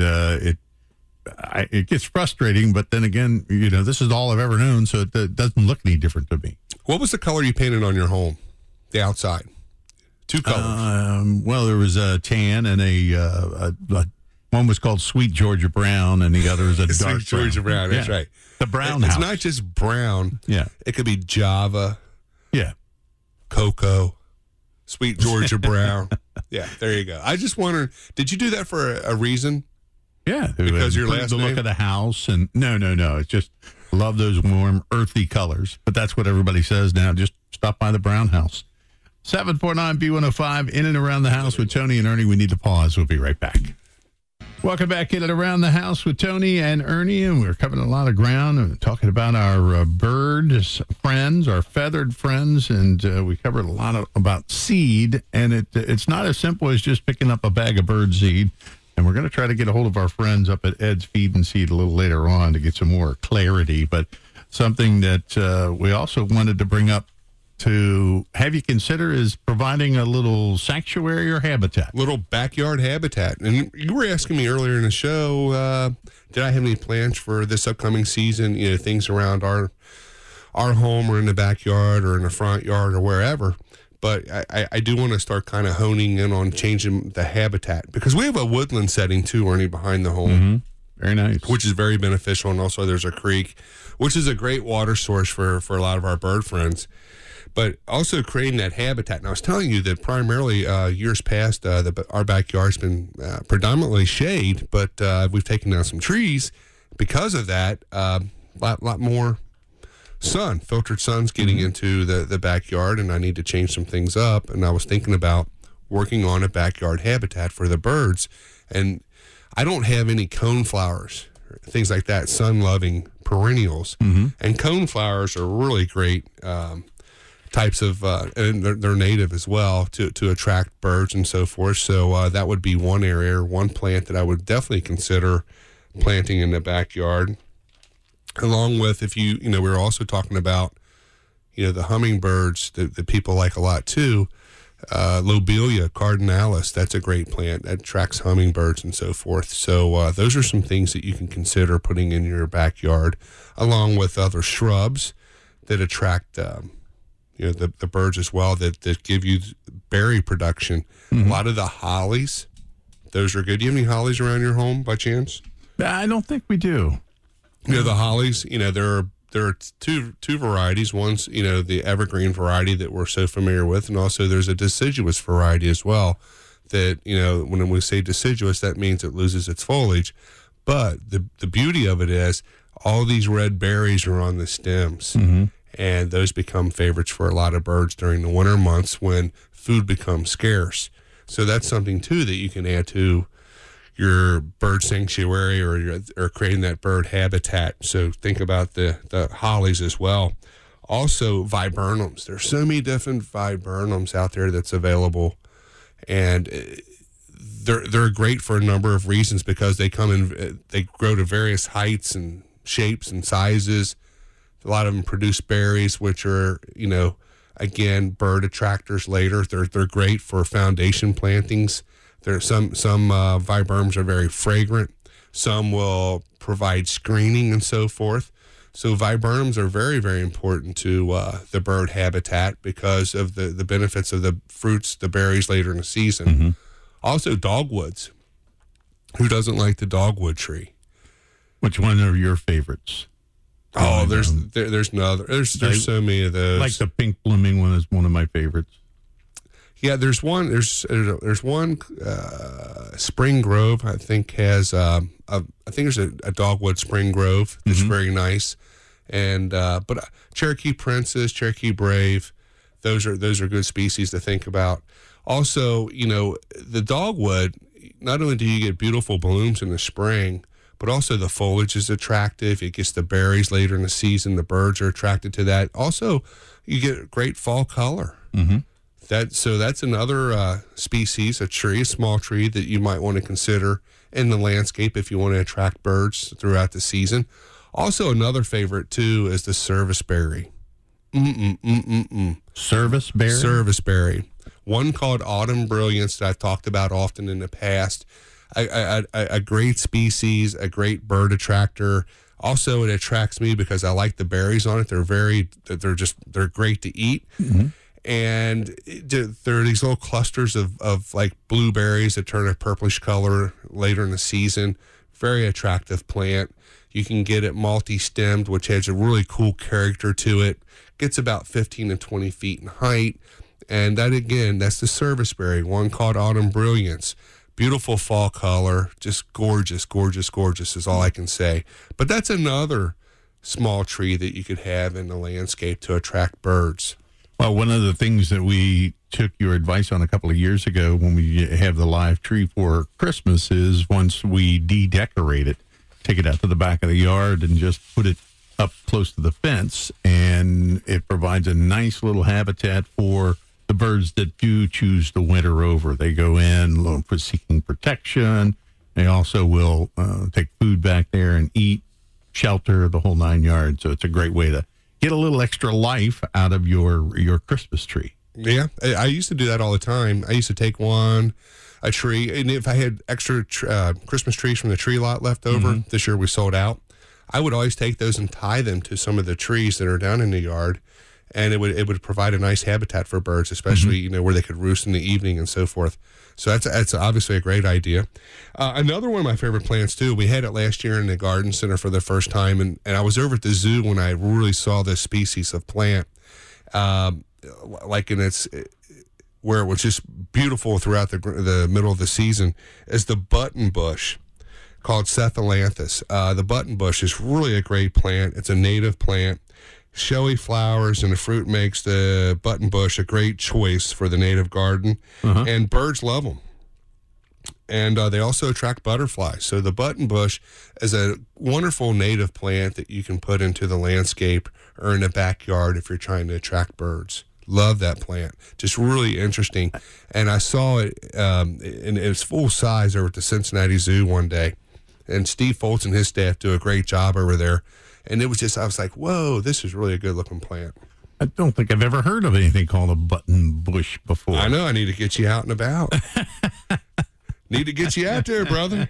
it gets frustrating, but then again, this is all I've ever known, so it doesn't look any different to me. What was the color you painted on your home, the outside? 2 colors. Well, there was a tan and a one was called Sweet Georgia Brown, and the other is a dark Sweet Georgia Brown. That's right. The brown It's house. not just brown. Yeah. It could be Java. Yeah. Cocoa. Sweet Georgia Brown. Yeah, there you go. I just wondered, did you do that for a reason? Yeah. Because your last the name? look of the house, and no. It's just love those warm, earthy colors. But that's what everybody says now. Just stop by the brown house. 749 B105, in and around the house with Tony and Ernie. We need to pause. We'll be right back. Welcome back in and around the house with Tony and Ernie, and we're covering a lot of ground and talking about our bird friends, our feathered friends, and we covered a lot about seed, and it's not as simple as just picking up a bag of bird seed, and we're going to try to get a hold of our friends up at Ed's Feed and Seed a little later on to get some more clarity, but something that we also wanted to bring up to have you consider is providing a little sanctuary or habitat. Little backyard habitat. And you were asking me earlier in the show, did I have any plans for this upcoming season, things around our home or in the backyard or in the front yard or wherever. But I do want to start kind of honing in on changing the habitat because we have a woodland setting too, Ernie, behind the home. Mm-hmm. Very nice. Which is very beneficial. And also there's a creek, which is a great water source for a lot of our bird friends. But also creating that habitat. And I was telling you that primarily years past, our backyard's been predominantly shade, but we've taken down some trees. Because of that, lot more sun, filtered sun's getting into the backyard, and I need to change some things up. And I was thinking about working on a backyard habitat for the birds. And I don't have any coneflowers, things like that, sun-loving perennials. Mm-hmm. And coneflowers are really great types of, and they're native as well to attract birds and so forth. So that would be one area, one plant that I would definitely consider planting in the backyard. Along with, if we were also talking about, the hummingbirds that people like a lot too. Lobelia cardinalis, that's a great plant that attracts hummingbirds and so forth. So those are some things that you can consider putting in your backyard, along with other shrubs that attract the birds as well, that give you berry production. Mm-hmm. A lot of the hollies, those are good. Do you have any hollies around your home by chance? I don't think we do. The hollies, there are two varieties. One's, the evergreen variety that we're so familiar with, and also there's a deciduous variety as well that, when we say deciduous, that means it loses its foliage. But the beauty of it is all these red berries are on the stems. Mm-hmm. And those become favorites for a lot of birds during the winter months when food becomes scarce. So that's something, too, that you can add to your bird sanctuary or creating that bird habitat. So think about the hollies as well. Also, viburnums. There's so many different viburnums out there that's available. And they're great for a number of reasons because they grow to various heights and shapes and sizes. A lot of them produce berries, which are, again, bird attractors later. They're great for foundation plantings. There's some viburnums are very fragrant. Some will provide screening and so forth. So viburnums are very, very important to the bird habitat because of the benefits of the fruits, the berries later in the season. Mm-hmm. Also dogwoods. Who doesn't like the dogwood tree? Which one are your favorites? Oh, there's so many of those. Like the pink blooming one is one of my favorites. Yeah, there's one Spring Grove, I think has I think there's a dogwood Spring Grove that's very nice, and but Cherokee Princess, Cherokee Brave, those are good species to think about. Also, the dogwood, not only do you get beautiful blooms in the spring, but also the foliage is attractive. It gets the berries later in the season. The birds are attracted to that. Also, you get great fall color. Mm-hmm. That's another species, a small tree that you might want to consider in the landscape if you want to attract birds throughout the season. Also, another favorite too is the serviceberry. Serviceberry? Serviceberry. One called Autumn Brilliance that I've talked about often in the past. A great species, a great bird attractor. Also, it attracts me because I like the berries on it. They're great to eat. Mm-hmm. And there are these little clusters of like blueberries that turn a purplish color later in the season. Very attractive plant. You can get it multi-stemmed, which has a really cool character to it. Gets about 15 to 20 feet in height. And that, again, that's the serviceberry, one called Autumn Brilliance. Beautiful fall color, just gorgeous, gorgeous, gorgeous is all I can say. But that's another small tree that you could have in the landscape to attract birds. Well, one of the things that we took your advice on a couple of years ago when we have the live tree for Christmas is once we de-decorate it, take it out to the back of the yard and just put it up close to the fence, and it provides a nice little habitat for the birds that do choose to winter over. They go in for seeking protection. They also will take food back there and eat, shelter, the whole 9 yards. So it's a great way to get a little extra life out of your Christmas tree. Yeah, I used to do that all the time. I used to take a tree, and if I had extra Christmas trees from the tree lot left over, this year we sold out, I would always take those and tie them to some of the trees that are down in the yard, and it would provide a nice habitat for birds, especially where they could roost in the evening and so forth. So that's obviously a great idea. Another one of my favorite plants too. We had it last year in the garden center for the first time, and I was over at the zoo when I really saw this species of plant, like in its where it was just beautiful throughout the middle of the season. Is the button bush called Sethalanthus. The button bush is really a great plant. It's a native plant. Showy flowers and the fruit makes the button bush a great choice for the native garden, and birds love them. And they also attract butterflies. So the button bush is a wonderful native plant that you can put into the landscape or in the backyard if you're trying to attract birds. Love that plant. Just really interesting. And I saw it in its full size over at the Cincinnati Zoo one day. And Steve Foltz and his staff do a great job over there. And it was just, I was like, whoa, this is really a good looking plant. I don't think I've ever heard of anything called a button bush before. I know. I need to get you out and about. Need to get you out there, brother.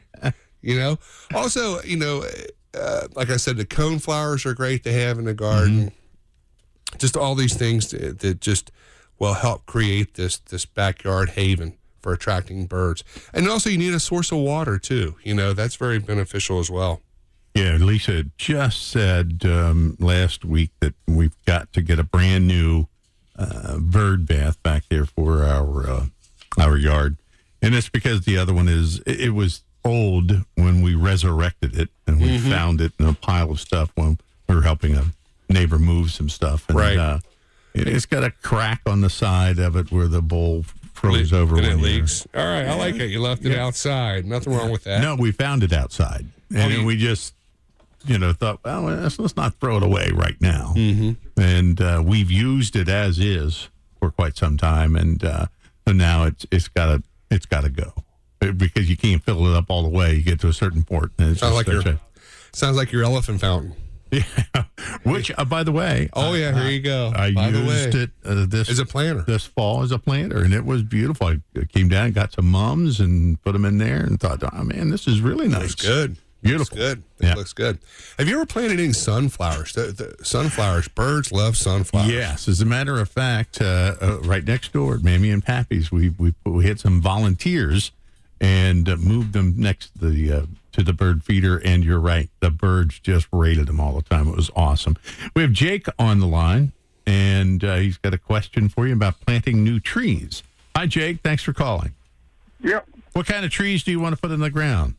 Also, like I said, the cone flowers are great to have in the garden. Just all these things that just will help create this backyard haven for attracting birds. And also you need a source of water too. That's very beneficial as well. Yeah, Lisa just said last week that we've got to get a brand new bird bath back there for our yard. And it's because the other one it was old when we resurrected it, and we found it in a pile of stuff when we were helping a neighbor move some stuff. And, right. It's got a crack on the side of it where the bowl froze over. And it leaks. All right, I like it. You left it outside. Nothing wrong with that. No, we found it outside. And we just, thought, well, let's not throw it away right now. And we've used it as is for quite some time. And so now it's got to go. Because you can't fill it up all the way. You get to a certain point. And it's sounds like your elephant fountain. Yeah, which, by the way. Oh, yeah, here you go. I used it as a planter. This fall as a planter, and it was beautiful. I came down, got some mums, and put them in there, and thought, oh, man, this is really nice. It's good. Beautiful. Looks good. It looks good. Have you ever planted any sunflowers? The sunflowers, birds love sunflowers. Yes. As a matter of fact, right next door at Mammy and Pappy's, we had some volunteers and moved them next to the bird feeder. And you're right. The birds just raided them all the time. It was awesome. We have Jake on the line, and he's got a question for you about planting new trees. Hi, Jake. Thanks for calling. Yep. What kind of trees do you want to put in the ground?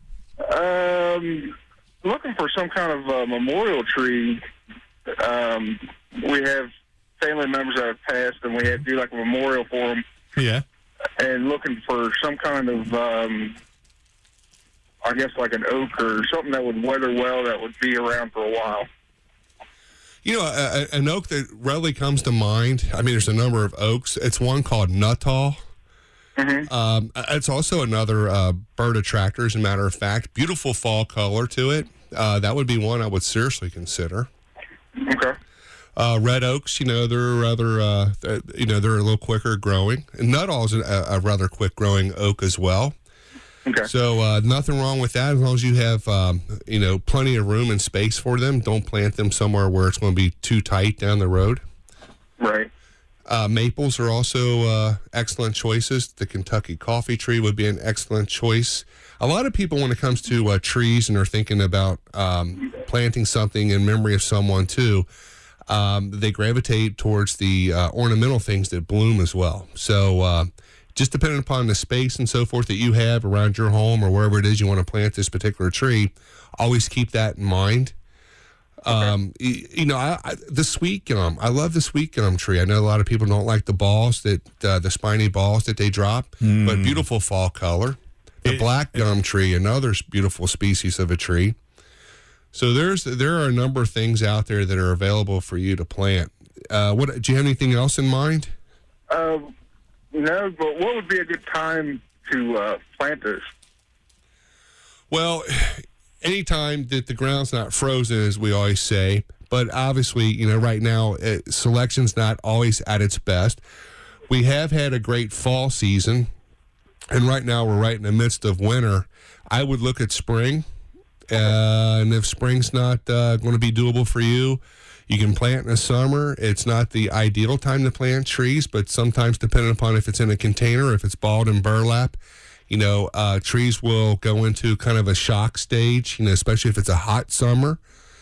Looking for some kind of memorial tree. We have family members that have passed, and we had to do like a memorial for them. Yeah. And looking for some kind of, I guess, like an oak or something that would weather well, that would be around for a while. You know, an oak that readily comes to mind, I mean, there's a number of oaks. It's one called Nuttall. Mm-hmm. It's also another bird attractor, as a matter of fact. Beautiful fall color to it. That would be one I would seriously consider. Okay. Red oaks, they're rather, they're a little quicker growing. And Nuttall is a rather quick growing oak as well. Okay. So nothing wrong with that, as long as you have, plenty of room and space for them. Don't plant them somewhere where it's going to be too tight down the road. Right. Maples are also excellent choices. The Kentucky coffee tree would be an excellent choice. A lot of people, when it comes to trees and are thinking about planting something in memory of someone too, they gravitate towards the ornamental things that bloom as well. So just depending upon the space and so forth that you have around your home or wherever it is you want to plant this particular tree, always keep that in mind. Okay. The sweet gum. I love the sweet gum tree. I know a lot of people don't like the balls the spiny balls that they drop, but beautiful fall color. The black gum tree, another beautiful species of a tree. So there are a number of things out there that are available for you to plant. Do you have anything else in mind? No, but what would be a good time to plant this? Well, anytime that the ground's not frozen, as we always say, but obviously, right now, selection's not always at its best. We have had a great fall season, and right now we're right in the midst of winter. I would look at spring, and if spring's not going to be doable for you, you can plant in the summer. It's not the ideal time to plant trees, but sometimes, depending upon if it's in a container, if it's balled in burlap, trees will go into kind of a shock stage, especially if it's a hot summer.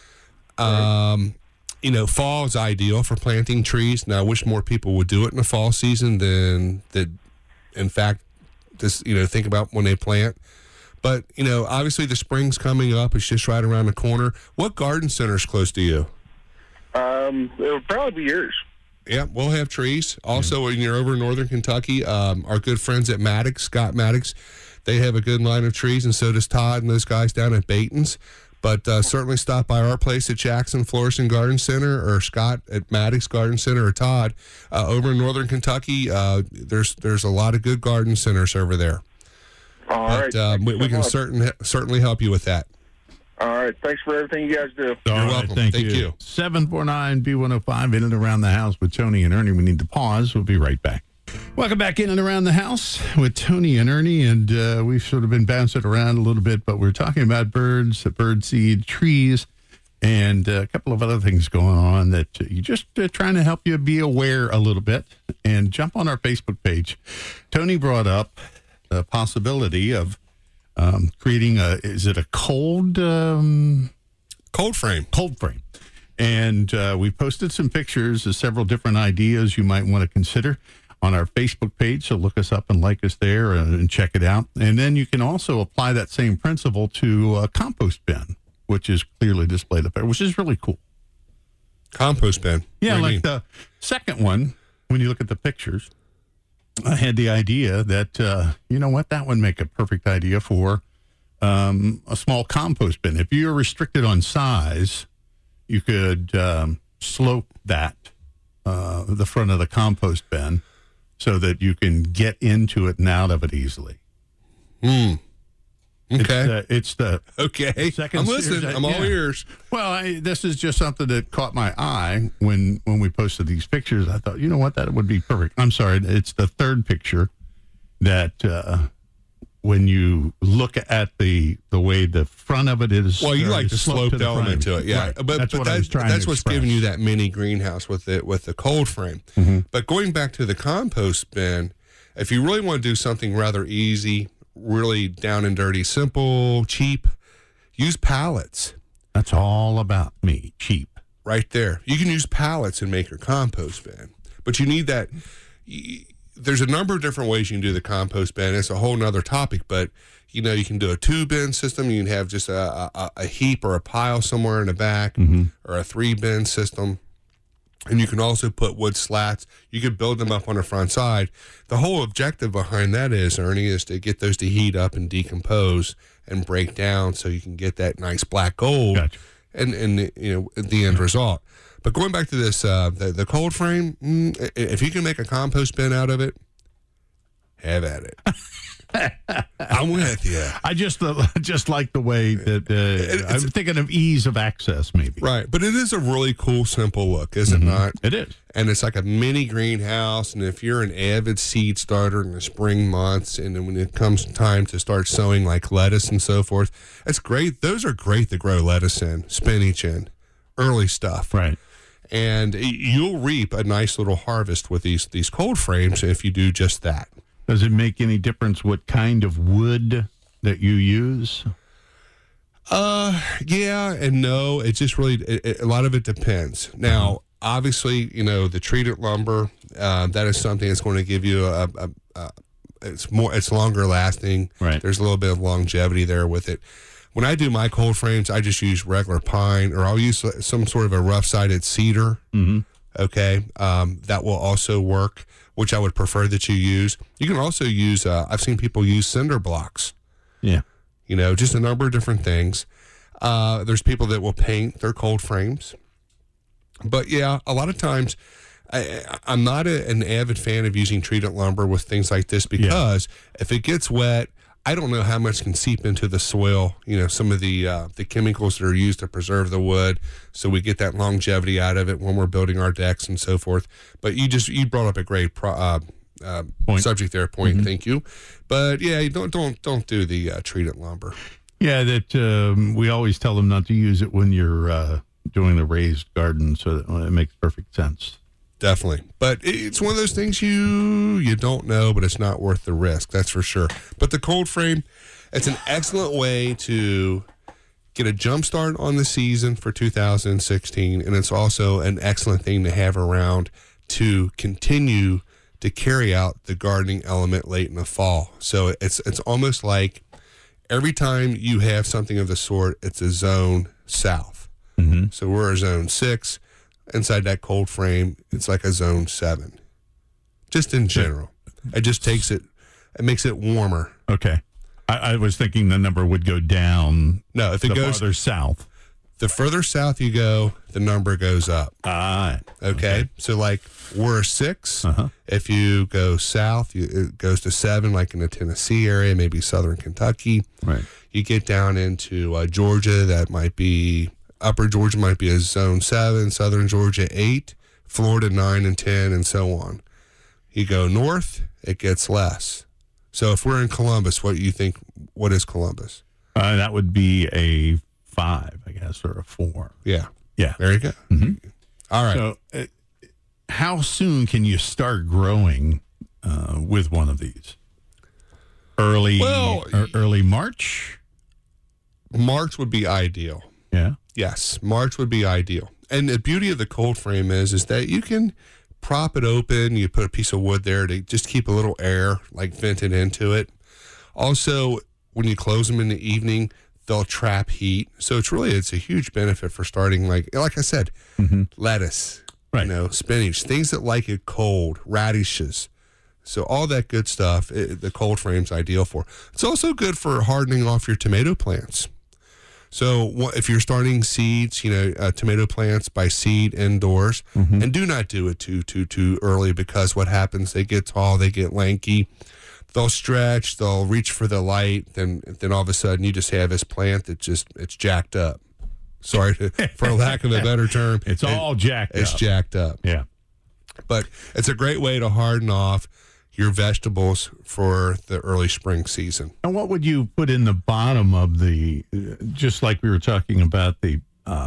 Fall is ideal for planting trees. Now, I wish more people would do it in the fall season than that, in fact, just, think about when they plant. But, obviously the spring's coming up. It's just right around the corner. What garden center is close to you? It would probably be yours. Yeah, we'll have trees. Also, when you're over in northern Kentucky, our good friends at Maddox, Scott Maddox, they have a good line of trees, and so does Todd and those guys down at Baton's. But certainly stop by our place at Jackson Florist and Garden Center, or Scott at Maddox Garden Center, or Todd over in northern Kentucky. There's a lot of good garden centers over there. All right. We can certainly help you with that. All right. Thanks for everything you guys do. You're welcome. Thank you. 749-B105, In and Around the House with Tony and Ernie. We need to pause. We'll be right back. Welcome back In and Around the House with Tony and Ernie, and we've sort of been bouncing around a little bit, but we're talking about birds, bird seed, trees, and a couple of other things going on that you just trying to help you be aware a little bit. And jump on our Facebook page. Tony brought up the possibility of creating is it a cold frame? Cold frame. And we posted some pictures of several different ideas you might want to consider on our Facebook page. So look us up and like us there and check it out. And then you can also apply that same principle to a compost bin, which is clearly displayed up there, which is really cool. Compost bin? Yeah, like the second one, when you look at the pictures, I had the idea that, that would make a perfect idea for a small compost bin. If you're restricted on size, you could slope that, the front of the compost bin, so that you can get into it and out of it easily. Okay. It's the okay. Second I'm listening. I'm all ears. Well, this is just something that caught my eye when we posted these pictures. I thought, that would be perfect. I'm sorry. It's the third picture that when you look at the way the front of it is. Well, you like the sloped element to it, yeah. Right. But that's what's giving you that mini greenhouse with the cold frame. Mm-hmm. But going back to the compost bin, if you really want to do something rather easy, really down and dirty, simple, cheap, use pallets. That's all about me, cheap. Right there. You can use pallets and make your compost bin. But you need that. There's a number of different ways you can do the compost bin. It's a whole nother topic, but you can do a 2-bin system. You can have just a heap or a pile somewhere in the back, or a 3-bin system. And you can also put wood slats. You could build them up on the front side. The whole objective behind that is, Ernie, is to get those to heat up and decompose and break down so you can get that nice black gold. Gotcha. And the end result. But going back to this, the cold frame, if you can make a compost bin out of it, have at it. I'm with you. I just like the way that I'm thinking of ease of access, maybe. Right, but it is a really cool, simple look, is it not? It is. And it's like a mini greenhouse, and if you're an avid seed starter in the spring months, and then when it comes time to start sowing like lettuce and so forth, it's great. Those are great to grow lettuce in, spinach in, early stuff. Right. And you'll reap a nice little harvest with these cold frames if you do just that. Does it make any difference what kind of wood that you use? Yeah and no. It just really, a lot of it depends. Now, obviously, the treated lumber, that is something that's going to give you it's longer lasting. Right. There's a little bit of longevity there with it. When I do my cold frames, I just use regular pine, or I'll use some sort of a rough-sided cedar. Mm-hmm. Okay. That will also work, which I would prefer that you use. You can also use, I've seen people use cinder blocks. Yeah. Just a number of different things. There's people that will paint their cold frames. But yeah, a lot of times I'm not an avid fan of using treated lumber with things like this because if it gets wet, I don't know how much can seep into the soil, some of the chemicals that are used to preserve the wood. So we get that longevity out of it when we're building our decks and so forth. But you brought up a great subject there, point. Thank you. But yeah, don't do the treated lumber. Yeah, that we always tell them not to use it when you're doing the raised garden, so that it makes perfect sense. Definitely. But it's one of those things you don't know, but it's not worth the risk. That's for sure. But the cold frame, it's an excellent way to get a jump start on the season for 2016. And it's also an excellent thing to have around to continue to carry out the gardening element late in the fall. So it's almost like every time you have something of the sort, it's a zone south. Mm-hmm. So we're a zone 6. Inside that cold frame, it's like a zone 7. Just in general. It just makes it warmer. Okay. I was thinking the number would go down. No, if it goes farther south. The further south you go, the number goes up. Okay. So like we're a 6. If you go south, it goes to 7, like in the Tennessee area, maybe southern Kentucky. Right. You get down into Georgia, that might be Upper Georgia might be a zone 7, southern Georgia 8, Florida 9 and 10, and so on. You go north, it gets less. So if we're in Columbus, what do you think? What is Columbus? That would be a 5, I guess, or a 4. Yeah. Yeah. There you go. Mm-hmm. All right. So how soon can you start growing with one of these? Early March? March would be ideal. Yeah. Yes, March would be ideal. And the beauty of the cold frame is that you can prop it open. You put a piece of wood there to just keep a little air, like vented into it. Also, when you close them in the evening, they'll trap heat. So it's a huge benefit for starting, like I said, lettuce, right. Spinach, things that like it cold, radishes. So all that good stuff, the cold frame's ideal for. It's also good for hardening off your tomato plants. So if you're starting seeds, tomato plants by seed indoors, and do not do it too early, because what happens, they get tall, they get lanky, they'll stretch, they'll reach for the light, then all of a sudden you just have this plant that it's jacked up. Sorry, for lack of a better term. It's all jacked up. It's jacked up. Yeah. But it's a great way to harden off, your vegetables for the early spring season. And what would you put in the bottom of the, just like we were talking about the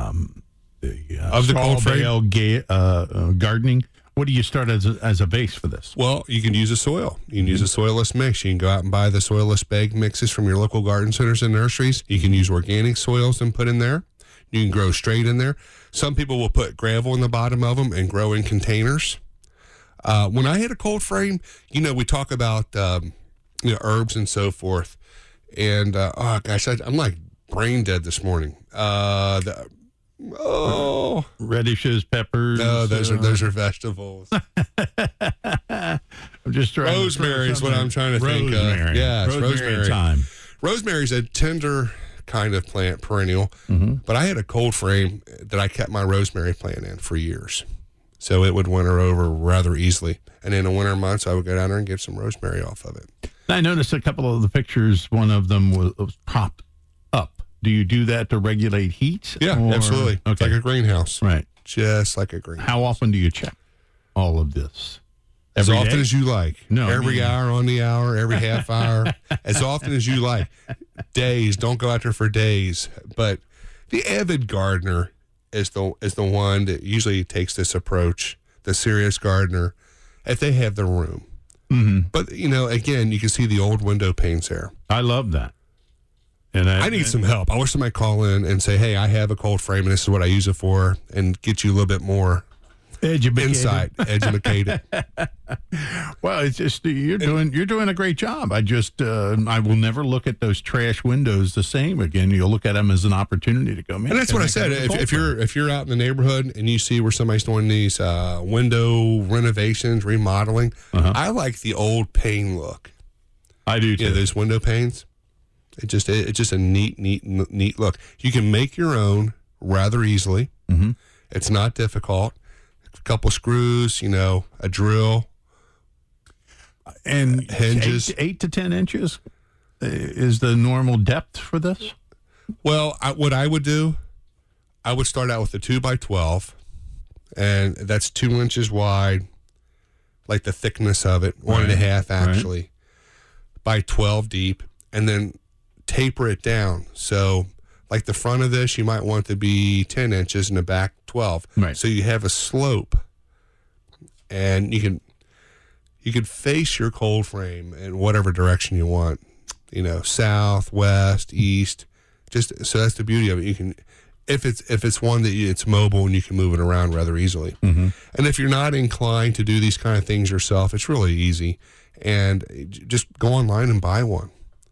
cold frame gardening? What do you start as a base for this? Well, you can use a soil. You can use a soilless mix. You can go out and buy the soilless bag mixes from your local garden centers and nurseries. You can use organic soils and put in there. You can grow straight in there. Some people will put gravel in the bottom of them and grow in containers. When I hit a cold frame, we talk about herbs and so forth. And, I'm like brain dead this morning. Radishes, peppers. No, those are vegetables. I'm just trying. Rosemary is what I'm trying to think of. Yeah, it's rosemary time. Rosemary's a tender kind of plant, perennial. But I had a cold frame that I kept my rosemary plant in for years, so it would winter over rather easily. And in the winter months, I would go down there and get some rosemary off of it. I noticed a couple of the pictures. One of them was propped up. Do you do that to regulate heat? Yeah, absolutely. Okay. It's like a greenhouse. Right. Just like a greenhouse. How often do you check all of this? As often as you like. No. Every hour on the hour, every half hour. As often as you like. Days. Don't go out there for days. But the avid gardener is the one that usually takes this approach. The serious gardener, if they have the room. But, again, you can see the old window panes there. I love that. And I need some help. I wish somebody call in and say, hey, I have a cold frame and this is what I use it for, and get you a little bit more insight, educated. Well, it's just you're doing a great job. I will never look at those trash windows the same again. You'll look at them as an opportunity to go, man. And that's what I said. If you're out in the neighborhood and you see where somebody's doing these window renovations, remodeling, I like the old pane look. I do too. Yeah, those window panes. It's just a neat look. You can make your own rather easily. It's not difficult. A couple screws, a drill, and hinges. 8 to 10 inches is the normal depth for this. Well, what I would do, I would start out with a 2x12, and that's 2 inches wide, like the thickness of it, 1.5 actually, by 12 deep, and then taper it down. So like the front of this, you might want to be 10 inches and the back 12. Right. So you have a slope, and you can face your cold frame in whatever direction you want, south, west, east. Just so that's the beauty of it. You can, if it's one that it's mobile and you can move it around rather easily. And if you're not inclined to do these kind of things yourself, it's really easy. And just go online and buy one.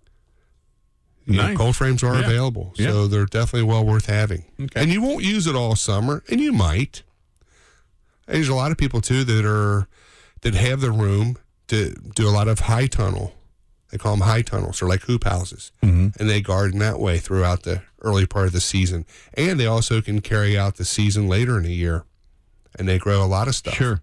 Nice. Cold frames are available, so they're definitely well worth having. Okay. And you won't use it all summer, and you might. And there's a lot of people too that have the room to do a lot of high tunnel. They call them high tunnels, or like hoop houses, and they garden that way throughout the early part of the season. And they also can carry out the season later in the year, and they grow a lot of stuff. Sure.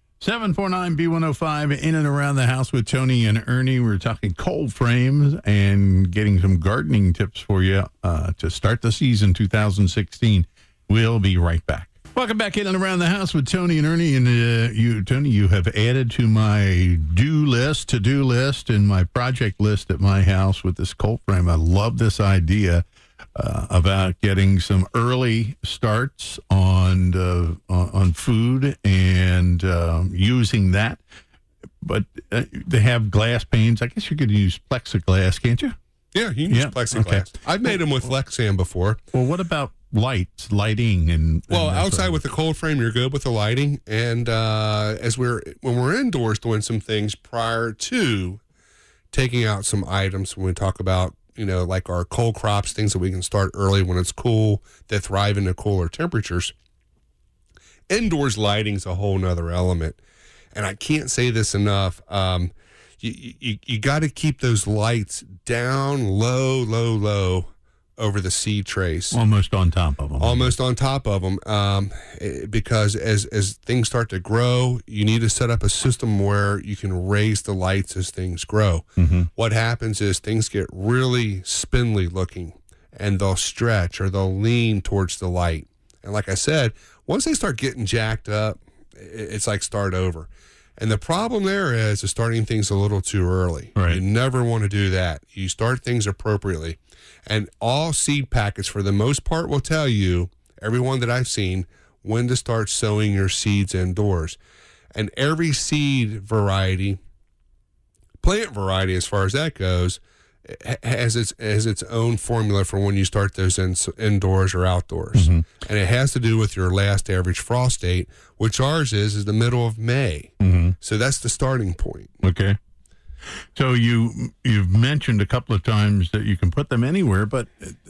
749-B105, in and around the house with Tony and Ernie. We're talking cold frames and getting some gardening tips for you to start the season 2016. We'll be right back. Welcome back in and around the house with Tony and Ernie. And Tony, you have added to my to-do list, and my project list at my house with this cold frame. I love this idea about getting some early starts on food and using that. But they have glass panes. I guess you could use plexiglass, can't you? Yeah, you can use plexiglass. Okay. I've made them with Lexan before. Well, what about lighting and outside with the cold frame, you're good with the lighting. And when we're indoors doing some things prior to taking out some items, when we talk about like our cold crops, things that we can start early when it's cool, that thrive in the cooler temperatures. Indoors lighting's a whole nother element. And I can't say this enough. You got to keep those lights down low over the seed trays. Almost on top of them. Because as things start to grow, you need to set up a system where you can raise the lights as things grow. What happens is things get really spindly looking, and they'll stretch or they'll lean towards the light. And like I said, once they start getting jacked up, it's like start over. And the problem there is starting things a little too early. Right. You never want to do that. You start things appropriately. And all seed packets, for the most part, will tell you, everyone that I've seen, when to start sowing your seeds indoors. And every seed variety, plant variety as far as that goes, has its own formula for when you start those indoors or outdoors. And it has to do with your last average frost date, which ours is the middle of May. So that's the starting point. Okay. So you've mentioned a couple of times that you can put them anywhere, but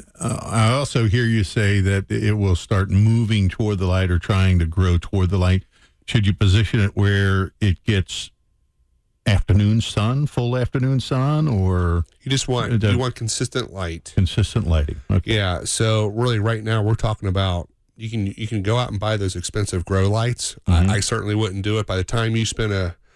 I also hear you say that it will start moving toward the light or trying to grow toward the light. Should you position it where it gets afternoon sun, full afternoon sun, or you just want consistent light, consistent lighting? Okay. Yeah. So really, right now we're talking about you can go out and buy those expensive grow lights. I certainly wouldn't do it. By the time you spend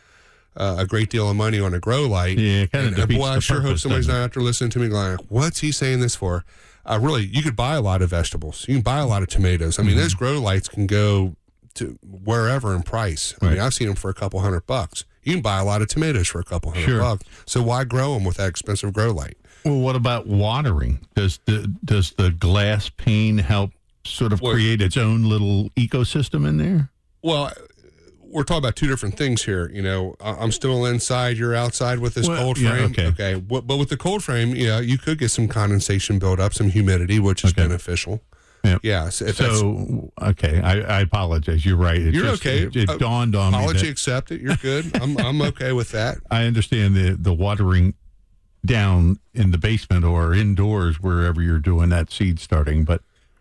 a great deal of money on a grow light, I sure hope somebody's not after listening to me going, "What's he saying this for?" Really, you could buy a lot of vegetables. You can buy a lot of tomatoes. I mean, those grow lights can go to wherever in price. I mean, I've seen them for a couple $100. You can buy a lot of tomatoes for a couple $100. So why grow them with that expensive grow light? Well, what about watering? Does the glass pane help sort of create its own little ecosystem in there? Well, we're talking about two different things here. You know, I'm still inside, you're outside with this cold frame. Yeah, okay. But with the cold frame, you could get some condensation build up, some humidity, which is beneficial. Yep. Yeah. So okay, I apologize. You're right. You're okay. It dawned on me. Apology accepted. You're good. I'm okay with that. I understand the watering down in the basement or indoors, wherever you're doing that seed starting, but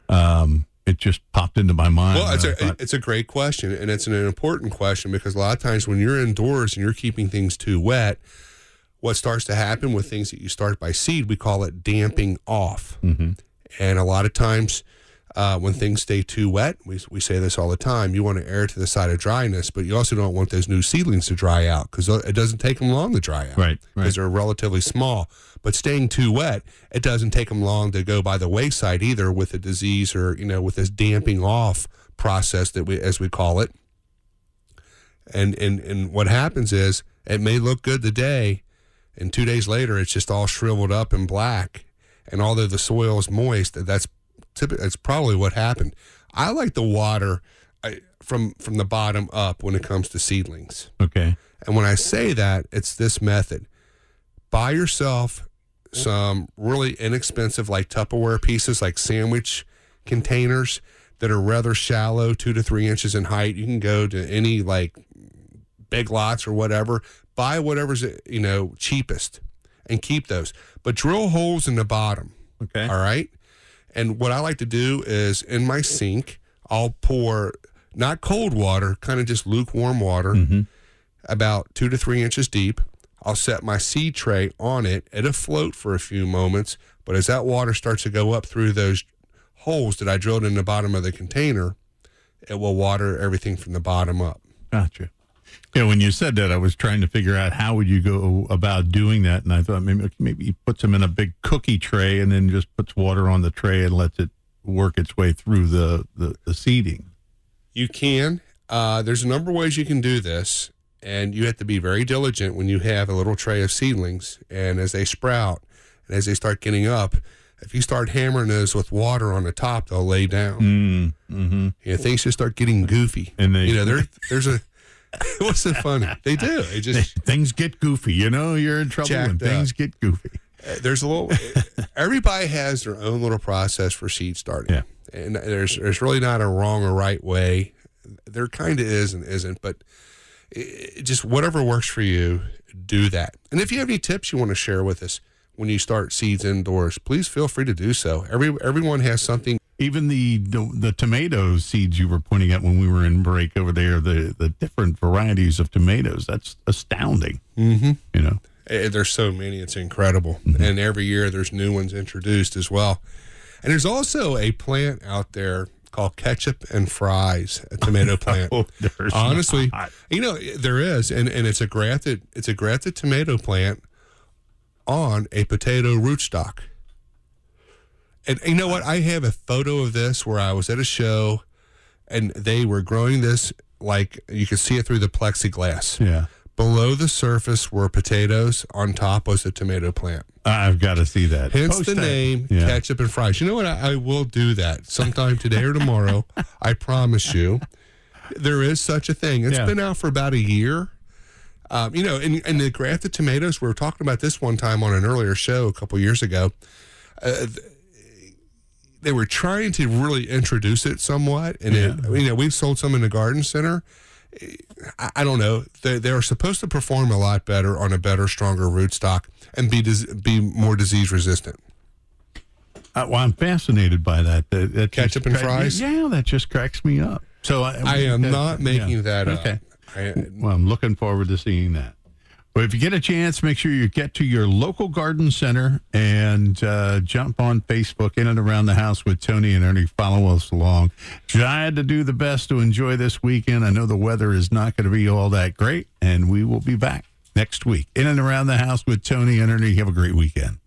it just popped into my mind. Well, it's a great question, and it's an important question because a lot of times when you're indoors and you're keeping things too wet, what starts to happen with things that you start by seed, we call it damping off. And a lot of times when things stay too wet, we say this all the time, you want to err to the side of dryness, but you also don't want those new seedlings to dry out because it doesn't take them long to dry out. Right. Because they're relatively small. But staying too wet, it doesn't take them long to go by the wayside either with a disease or, with this damping off process as we call it. And what happens is it may look good today, and 2 days later it's just all shriveled up and black. And although the soil is moist, that's probably what happened. I like the water from the bottom up when it comes to seedlings. Okay. And when I say that, it's this method. Buy yourself some really inexpensive, like Tupperware pieces, like sandwich containers that are rather shallow, 2 to 3 inches in height. You can go to any like Big Lots or whatever. Buy whatever's cheapest and keep those. But drill holes in the bottom. Okay. All right. And what I like to do is in my sink, I'll pour not cold water, kind of just lukewarm water, about 2 to 3 inches deep. I'll set my seed tray on it. It'll float for a few moments, but as that water starts to go up through those holes that I drilled in the bottom of the container, it will water everything from the bottom up. Gotcha. Yeah, when you said that, I was trying to figure out how would you go about doing that, and I thought maybe he puts them in a big cookie tray and then just puts water on the tray and lets it work its way through the seeding. You can. There's a number of ways you can do this, and you have to be very diligent when you have a little tray of seedlings, and as they sprout and as they start getting up, if you start hammering those with water on the top, they'll lay down. Things just start getting goofy. And there's a... What's so funny? They do. Things get goofy. You're in trouble when things get goofy. There's a little. Everybody has their own little process for seed starting, and there's really not a wrong or right way. There kind of is and isn't, but just whatever works for you, do that. And if you have any tips you want to share with us when you start seeds indoors, please feel free to do so. Everyone has something. Even the tomato seeds you were pointing at when we were in break over there, the different varieties of tomatoes, that's astounding. There's so many, it's incredible. And every year there's new ones introduced as well. And there's also a plant out there called ketchup and fries, a tomato plant. Honestly, there is, and it's a grafted tomato plant on a potato rootstock. And you know what? I have a photo of this where I was at a show and they were growing this like you could see it through the plexiglass. Yeah. Below the surface were potatoes. On top was a tomato plant. I've got to see that. Hence the name, Ketchup and Fries. You know what? I will do that sometime today or tomorrow. I promise you. There is such a thing. It's been out for about a year. And the grafted tomatoes, we were talking about this one time on an earlier show a couple years ago. They were trying to really introduce it somewhat. And, we've sold some in the garden center. I don't know. They are supposed to perform a lot better on a better, stronger rootstock and be more disease resistant. Well, I'm fascinated by that. That Ketchup and fries? Yeah, that just cracks me up. So I am not making that up. Okay. Well, I'm looking forward to seeing that. But if you get a chance, make sure you get to your local garden center and jump on Facebook, In and Around the House with Tony and Ernie. Follow us along. Tried to do the best to enjoy this weekend. I know the weather is not going to be all that great, and we will be back next week. In and Around the House with Tony and Ernie. Have a great weekend.